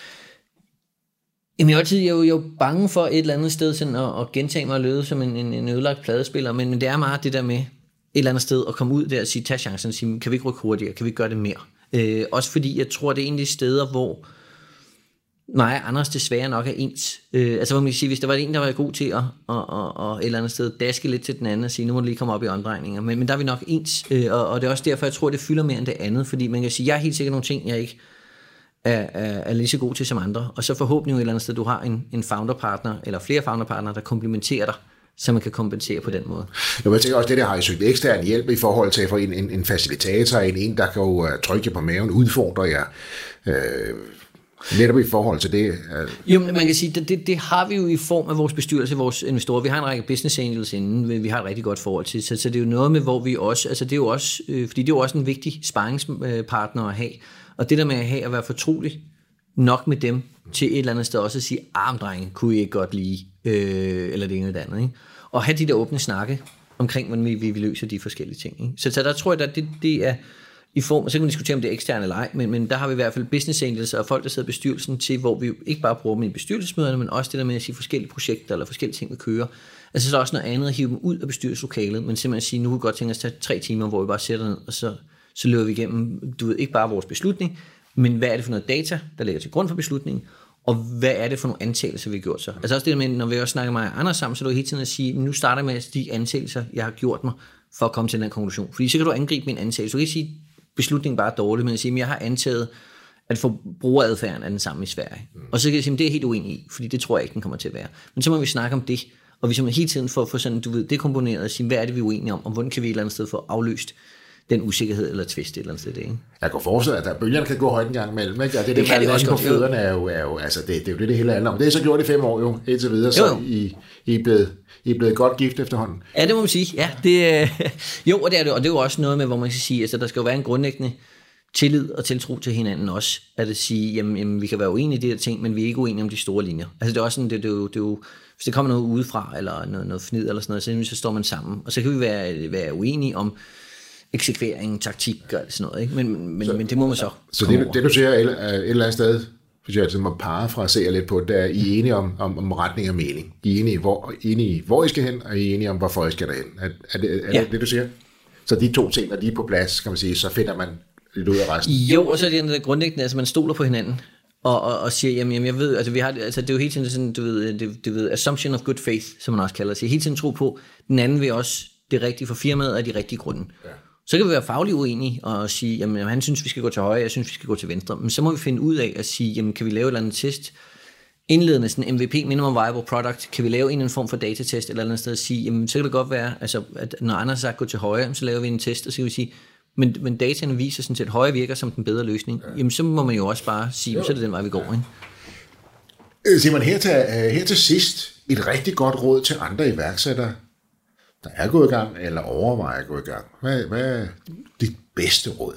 Jamen, jeg er altid jo, jo bange for et eller andet sted sådan, at, at gentage mig og løde som en, en, en ødelagt pladespiller, men, men det er meget det der med et eller andet sted at komme ud der og sige, tag chancen og sige, kan vi ikke rykke hurtigere, kan vi ikke gøre det mere? Øh, også fordi jeg tror, det er en af de steder, hvor mig og Anders desværre nok er ens. Øh, altså hvor man kan sige, hvis der var en, der var god til at og, og, og et eller andet sted daske lidt til den anden og sige, nu må du lige komme op i omdrejninger, men, men der er vi nok ens, øh, og, og det er også derfor, jeg tror, det fylder mere end det andet, fordi man kan sige, jeg er helt sikkert nogle ting, jeg ikke er, er, er lige så god til som andre, og så forhåbentlig jo et eller andet sted, du har en, en founderpartner, eller flere founderpartnere, der komplementerer dig, så man kan kompensere på den måde. Jo, jeg tænker også, det der har I søgt ekstern hjælp i forhold til for en, en, en facilitator, en, en, der kan jo trykke på maven, udfordre jer, øh, netop i forhold til det. Øh. Jo, man kan sige, det, det, det har vi jo i form af vores bestyrelse, vores investorer. Vi har en række business angels inden, vi har et rigtig godt forhold til, så, så det er jo noget med, hvor vi også, altså det er jo også, øh, fordi det er jo også en vigtig sparringspartner at have, og det der med at have at være fortrolig nok med dem, til et eller andet sted også at sige, arm drenge, kunne I ikke godt lide, øh, eller det ene eller det andet, ikke? Og have de der åbne snakke omkring, hvordan vi, vi, vi løser de forskellige ting, ikke? Så, så der tror jeg, at det, det er i form, og så kan man diskutere, om det er eksterne eller ej, men, men der har vi i hvert fald business angels og folk, der sidder i bestyrelsen til, hvor vi ikke bare bruger dem i bestyrelsesmøderne, men også det der med at sige forskellige projekter, eller forskellige ting, vi kører. Altså så er der også noget andet at hive dem ud af bestyrelseslokalet, men simpelthen sige, nu kan vi godt tænke os at tage tre timer, hvor vi bare sætter ned, og så, så løber vi igennem, du ved, ikke bare vores beslutning, men hvad er det for noget data, der ligger til grund for beslutningen, og hvad er det for nogle antagelser, vi har gjort så? Altså også det der med, når vi også snakker med andre sammen, så er det jo hele tiden at sige, nu starter jeg med de antagelser, jeg har gjort mig, for at komme til den konklusion. Fordi så kan du angribe min antagelse. Du kan ikke sige, at beslutningen bare er dårlig, men at sige, at jeg har antaget, at forbrugeradfærden er den samme i Sverige. Mm. Og så kan jeg sige, at det er helt uenig i, fordi det tror jeg ikke, den kommer til at være. Men så må vi snakke om det, og vi må hele tiden få, få sådan, du ved, det komponeret og sige, hvad er det, vi er uenige om, og hvordan kan vi et eller andet sted få afløst den usikkerhed eller twist et eller andet sted, det, ikke? Jeg kan forestille, at der bølgerne kan gå højt en gang imellem, ikke? Og det, det, det kan det også på fødderne er jo, er jo, altså det, det er jo det, det hele handler om. Det er så gjort i fem år jo, indtil videre, så jo. I, I, er blevet, I er blevet godt gift efterhånden. Ja, det må man sige. Ja, det, jo, og det er det, og det er jo også noget med, hvor man skal sige, altså der skal jo være en grundlæggende tillid og tiltro til hinanden også, at at sige, jamen, jamen vi kan være uenige i de her ting, men vi er ikke uenige om de store linjer. Altså det er også sådan, det, det, er jo, det er jo, hvis der kommer noget udefra, eller noget, noget fnid eller sådan noget, så, så står man sammen, og så kan vi være, være uenige om eksekvering, taktik og sådan noget, ikke? Men, men, så, men det må man så Så det, det du siger et, et eller andet sted, hvis jeg altså må parafrasere lidt på det, der er I er enige om, om, om retning og mening. I er enige, hvor, enige hvor I skal hen, og I er enige om, hvorfor I skal derhen. Er, er, det, er ja. det det, du siger? Så de to ting, når de er på plads, kan man sige, så finder man lidt ud af resten. Jo, og så er det den grundlæggende, altså man stoler på hinanden, og, og, og siger, jamen, jamen jeg ved, altså vi har, altså det er jo hele tiden sådan, du ved, det, du ved, assumption of good faith, som man også kalder det. Så hele tiden tro på, den anden vil også det rigtige for firmaet og de rigtige grunde. Ja. Så kan vi være fagligt uenige og sige, jamen han synes, vi skal gå til højre, jeg synes, vi skal gå til venstre. Men så må vi finde ud af at sige, jamen kan vi lave et eller andet test, indledende sådan M V P, minimum viable product, kan vi lave en eller anden form for datatest eller et eller andet sted og sige, jamen så kan det godt være, altså, at når andre har sagt gå til højre, så laver vi en test, og så kan vi sige, men, men dataene viser sådan set, at højre virker som den bedre løsning. Ja. Jamen så må man jo også bare sige, jo. Så er det den vej, vi går. Ikke? Simon, her til, her til sidst, et rigtig godt råd til andre iværksættere, der er gået i gang, eller overvejer at gå i gang. Hvad, hvad er dit bedste råd?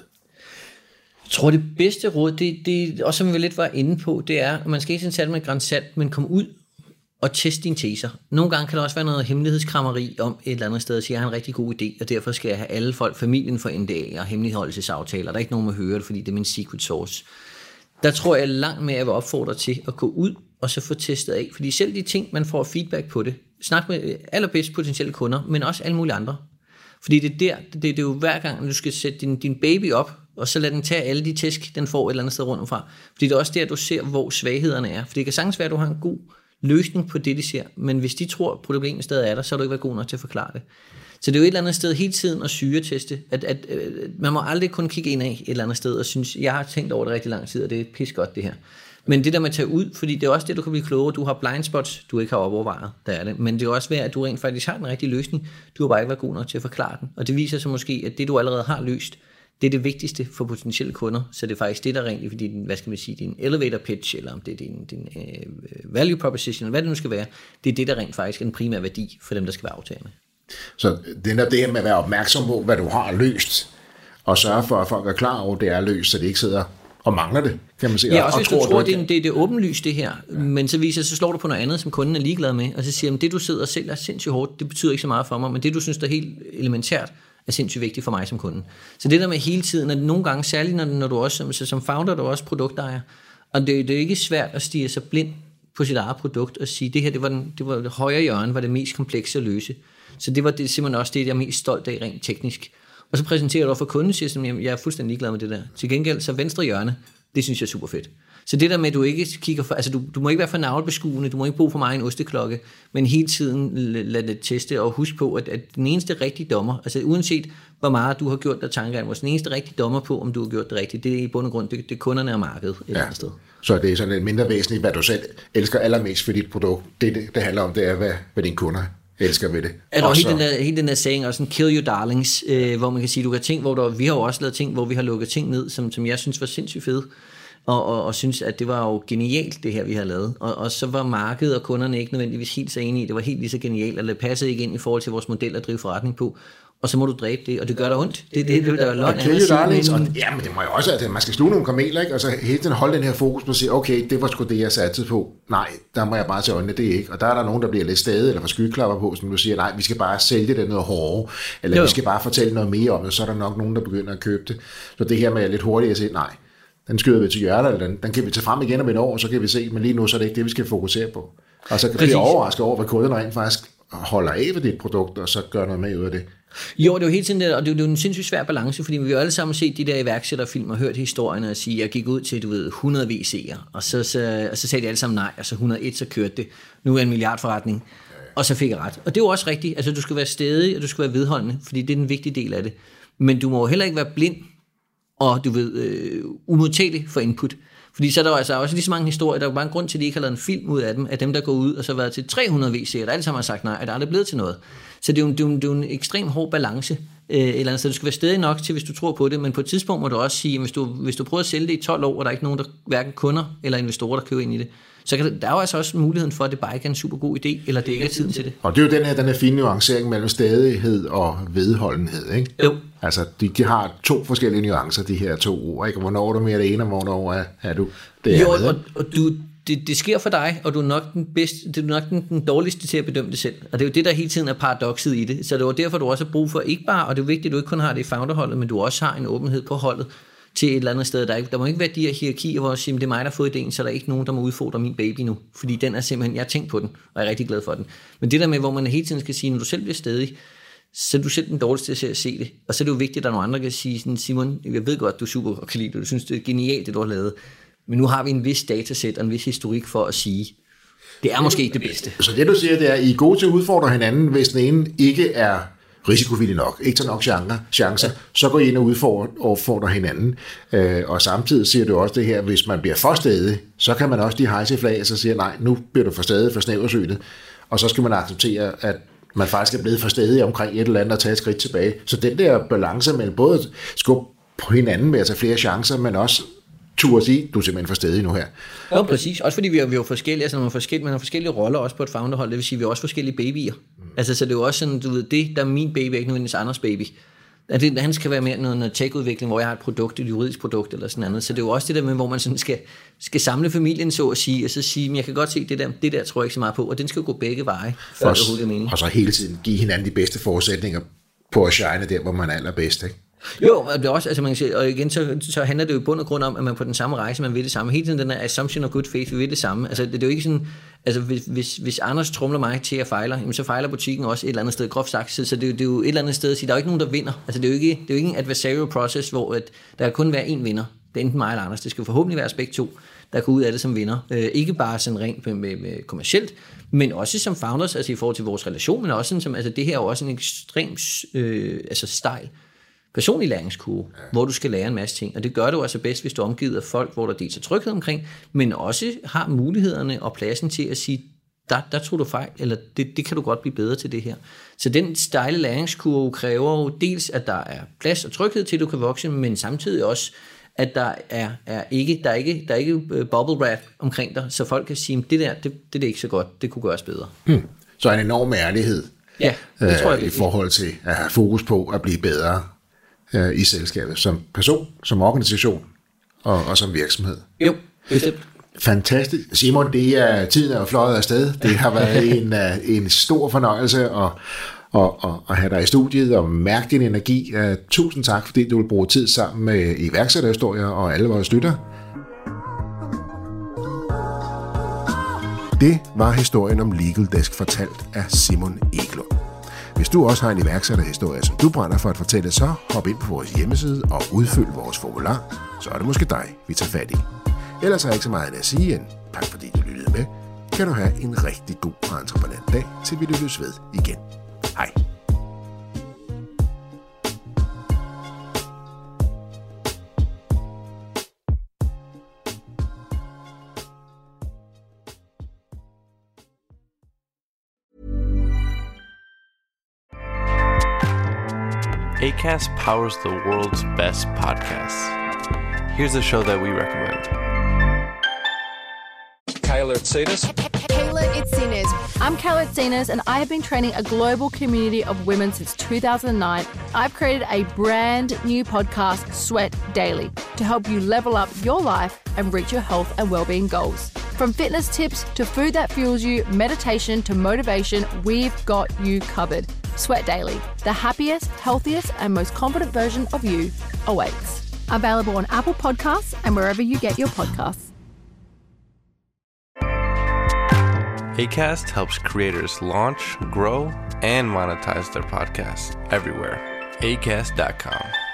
Jeg tror, det bedste råd, det, det også som vi lidt var inde på, det er, at man skal ikke sådan sætte med gran salt, men komme ud og teste dine teser. Nogle gange kan der også være noget hemmelighedskrammeri om et eller andet sted, og sige, jeg har en rigtig god idé, og derfor skal jeg have alle folk, familien for N D A og hemmeligholdelsesaftaler. Der er ikke nogen, der hører det, fordi det er min secret source. Der tror jeg langt mere, at jeg vil opfordre til at gå ud og så få testet af. Fordi selv de ting, man får feedback på det, snak med allerbedst potentielle kunder, men også alle mulige andre. Fordi det er der, det, det er jo hver gang, du skal sætte din, din baby op, og så lad den tage alle de tæsk, den får et eller andet sted rundt omfra. Fordi det er også der, du ser, hvor svaghederne er. For det kan sagtens være, at du har en god løsning på det, de ser, men hvis de tror, at problemet stadig er der, så har du ikke været god nok til at forklare det. Så det er jo et eller andet sted hele tiden at syreteste, at, at, at man må aldrig kun kigge ind af et eller andet sted og synes, jeg har tænkt over det rigtig lang tid, og det er pis godt det her. Men det der med at tage ud, fordi det er også det, du kan blive klogere, du har blind spots, du ikke har overvejet, der er det. Men det er også ved, at du rent faktisk har den rigtige løsning, du har bare ikke været god nok til at forklare den. Og det viser sig måske, at det du allerede har løst, det er det vigtigste for potentielle kunder, så det er faktisk det, der rent, fordi din, hvad skal man sige, din elevator pitch, eller om det er din, din uh, value proposition, eller hvad det nu skal være, det er det, der rent faktisk er en primær værdi for dem, der skal være aftagerne. Så det er det her med at være opmærksom på, hvad du har løst, og sørge for, at folk er klar over, at det er løst, så de ikke sidder og mangler det, kan man sige. Ja, også og hvis tror, du tror, at det, det, det er åbenlyst det her, ja. Men så viser så slår du på noget andet, som kunden er ligeglad med, og så siger at det du sidder og sælger er sindssygt hårdt, det betyder ikke så meget for mig, men det du synes der er helt elementært, er sindssygt vigtigt for mig som kunde. Så det der med hele tiden, at nogle gange, særligt når, når du også, så som founder, du er også produktejer, og det, det er ikke svært at stige sig blind på sit eget produkt og sige, det her, det var, den, det var det højre hjørne, var det mest komplekse at løse. Så det var det, simpelthen også det, jeg er mest stolt af rent teknisk. Og så præsenterer du for kunden og siger, at jeg er fuldstændig ligeglad med det der. Til gengæld, så venstre hjørne, det synes jeg er super fedt. Så det der med, at du ikke kigger for, altså du, du må ikke være for navlebeskuende, du må ikke bruge for mig en osteklokke, men hele tiden lad det teste, og husk på, at, at den eneste rigtige dommer, altså uanset hvor meget du har gjort dig tanker, den eneste rigtige dommer på, om du har gjort det rigtigt, det er i bund og grund, det, det er kunderne og markedet et eller andet sted. Så det er sådan lidt mindre væsentligt, hvad du selv elsker allermest for dit produkt. Det, det, det handler om, det er, hvad, hvad dine kunder elsker ved det. Er der hele den der, hele den der saying, også sådan, kill your darlings, øh, hvor man kan sige, du kan ting, hvor der, vi har jo også lavet ting, hvor vi har lukket ting ned, som, som jeg synes var sindssygt fede. Og, og, og synes, at det var jo genialt, det her, vi har lavet. Og, og så var markedet og kunderne ikke nødvendigvis helt så enige. Det var helt lige så genialt, og det passede ikke ind i forhold til vores model at drive forretning på. Og så må du dræbe det, og det gør dig ondt. Det er det, det, der er løgn. Ja, men det må jo også, at man skal sluge nogle kameler, ikke? Og så hele tiden holde den her fokus på at sige, okay, det var sgu det, jeg satte på. Nej, der må jeg bare til øjnene, det er ikke. Og der er der nogen, der bliver lidt stadig, eller får skyklapper på, som du siger, nej, vi skal bare sælge det noget hårdere, eller jo. Vi skal bare fortælle noget mere om det, så er der nok nogen, der begynder at købe det. Så det her med lidt hurtigt at sige, nej, den skyder vi til hjørnet, eller den, den kan vi tage frem igen om et år, så kan vi se, men lige nu så er det ikke det, vi skal fokusere på. Og så kan vi overraske over, hvad kunderne rent faktisk holder af ved dit produkt, og så gør noget med ud af det. Jo, det er jo hele tiden det, og det er jo en sindssygt svær balance, fordi vi har jo alle sammen set de der iværksætterfilm og hørt historierne og sige, jeg gik ud til, du ved, hundrede V C'er, og så, så, og så sagde de alle sammen nej, og så hundrede og et, så kørte det. Nu er en milliardforretning, og så fik jeg ret. Og det er jo også rigtigt, altså du skal være stædig, og du skal være vedholdende, fordi det er den vigtige del af det. Men du må jo heller ikke være blind, og du ved, øh, umodtagelig for input. Fordi så er der altså også lige så mange historier, der er jo bare en grund til, at de ikke har lavet en film ud af dem, af dem, der går ud og så har været til tre hundrede V C'er, der alle sammen har sagt nej, og der er aldrig blevet til noget. Så det er jo, det er jo, det er jo en ekstrem hård balance, et eller andet sted. Du skal være stedig nok til, hvis du tror på det, men på et tidspunkt må du også sige, at hvis du, hvis du prøver at sælge det i tolv år, og der er ikke nogen, der, hverken kunder eller investorer, der køber ind i det, så kan det, der er jo altså også muligheden for, at det bare ikke er en super god idé, eller det ikke er tiden til det. Og det er jo den her, den her fine nuancering mellem stadighed og vedholdenhed, ikke? Jo. Altså, de, de har to forskellige nuancer, de her to ord, ikke? Hvornår er du mere det ene, og hvornår er, er du det jo, andet? og, og du, det, det sker for dig, og du er nok den bedste, det er nok den, den dårligste til at bedømme det selv. Og det er jo det, der hele tiden er paradokset i det. Så det var derfor, du også har brug for, ikke bare, og det er vigtigt, at du ikke kun har det i founderholdet, men du også har en åbenhed på holdet til et eller andet sted. Der, ikke, der må ikke være de her hierarkier, hvor jeg siger, det er mig, der har fået idéen, så der er ikke nogen, der må udfordre min baby nu. Fordi den er simpelthen, jeg har tænkt på den, og jeg er rigtig glad for den. Men det der med, hvor man hele tiden skal sige, når du selv bliver stedig, så er du selv den dårligste til at se det. Og så er det jo vigtigt, at der er nogle andre, der kan sige, sådan, Simon, jeg ved godt, du er super og kan lide det, du synes, det er genialt, det du har lavet. Men nu har vi en vis datasæt og en vis historik for at sige, det er måske ikke det bedste. Så det du siger, det er, at I er gode til at udfordre hinanden, hvis den ene ikke er risikovillig nok, ikke tager nok chancer, chancer ja. Så går I ind og udfordrer hinanden. Øh, og samtidig siger du også det her, hvis man bliver for stædig, så kan man også de hejse flag, og så siger, nej, nu bliver du for stædig, for snæversynet, og så skal man acceptere, at man faktisk er blevet for stædig omkring et eller andet og tage et skridt tilbage. Så den der balance mellem både at skubbe på hinanden med at tage flere chancer, men også turde sige, du er simpelthen for stædig nu her. Ja, præcis. Også fordi vi er, vi er forskellige, altså man har forskellige, man har forskellige roller også på et founderhold, det vil sige, vi er også forskellige babyer. Mm. Altså så det er jo også sådan, du ved, det der er min baby, ikke nødvendigvis Anders baby. At det, han skal være mere noget, noget tech-udvikling, hvor jeg har et produkt, et juridisk produkt eller sådan noget. Så det er jo også det der med, hvor man sådan skal, skal samle familien så at sige, og så sige, men jeg kan godt se det der, det der tror jeg ikke så meget på, og den skal jo gå begge veje, før det overhovedet er meningen. Og så hele tiden give hinanden de bedste forudsætninger på at shine der, hvor man er allerbedst, ikke? Jo, og det er også, altså man kan sige, og igen, så, så handler det jo i bund og grund om, at man på den samme rejse, man vil det samme. Hele tiden den der assumption of good faith, vi vil det samme. Altså det, det er jo ikke sådan, altså hvis, hvis, hvis Anders tromler mig til at fejle, jamen, så fejler butikken også et eller andet sted, groft sagt. Så det, det er jo et eller andet sted at sige, der er jo ikke nogen, der vinder. Altså det er jo ikke, det er jo ikke en adversarial process, hvor at der kan kun være én vinder. Det er enten mig eller Anders. Det skal forhåbentlig være os begge to, der går ud af det som vinder. Øh, ikke bare sådan rent med, med, med kommercielt, men også som founders, altså i forhold til vores relation, men også sådan som, altså det her er jo også en ekstremt øh, altså stejl personlig læringskurve, ja. Hvor du skal lære en masse ting. Og det gør du altså bedst, hvis du er omgivet af folk, hvor der dels er tryghed omkring, men også har mulighederne og pladsen til at sige, der, der tror du fejl, eller det, det kan du godt blive bedre til det her. Så den stejle læringskurve kræver jo dels, at der er plads og tryghed til, at du kan vokse, men samtidig også, at der er, er ikke, der er ikke, der er ikke bubble wrap omkring dig, så folk kan sige, det der, det, det er ikke så godt, det kunne gøres bedre. Hmm. Så en enorm ærlighed ja, det tror jeg, øh, i forhold til at have fokus på at blive bedre i selskabet, som person, som organisation og, og som virksomhed. Jo, bestemt. Fantastisk. Simon, det er tiden er fløjet afsted. Det har været en, en stor fornøjelse at, at, at, at have dig i studiet og mærke din energi. Uh, tusind tak, fordi du vil bruge tid sammen med iværksætterhistorier og alle vores lyttere. Det var historien om Legal Desk fortalt af Simon Eklund. Hvis du også har en iværksætterhistorie, som du brænder for at fortælle, så hop ind på vores hjemmeside og udfyld vores formular, så er det måske dig, vi tager fat i. Ellers har jeg ikke så meget at sige end tak fordi du lyttede med. Kan du have en rigtig god og entreprenant dag, til vi lyttes ved igen. Hej. Acast powers the world's best podcasts. Here's a show that we recommend. Kayla Itsinas. Kayla Itsinas. I'm Kayla Itsinas, and I have been training a global community of women since two thousand nine. I've created a brand new podcast, Sweat Daily, to help you level up your life and reach your health and well-being goals. From fitness tips to food that fuels you, meditation to motivation, we've got you covered. Sweat Daily, the happiest, healthiest, and most confident version of you awaits. Available on Apple Podcasts and wherever you get your podcasts. Acast helps creators launch, grow, and monetize their podcasts everywhere. acast dot com.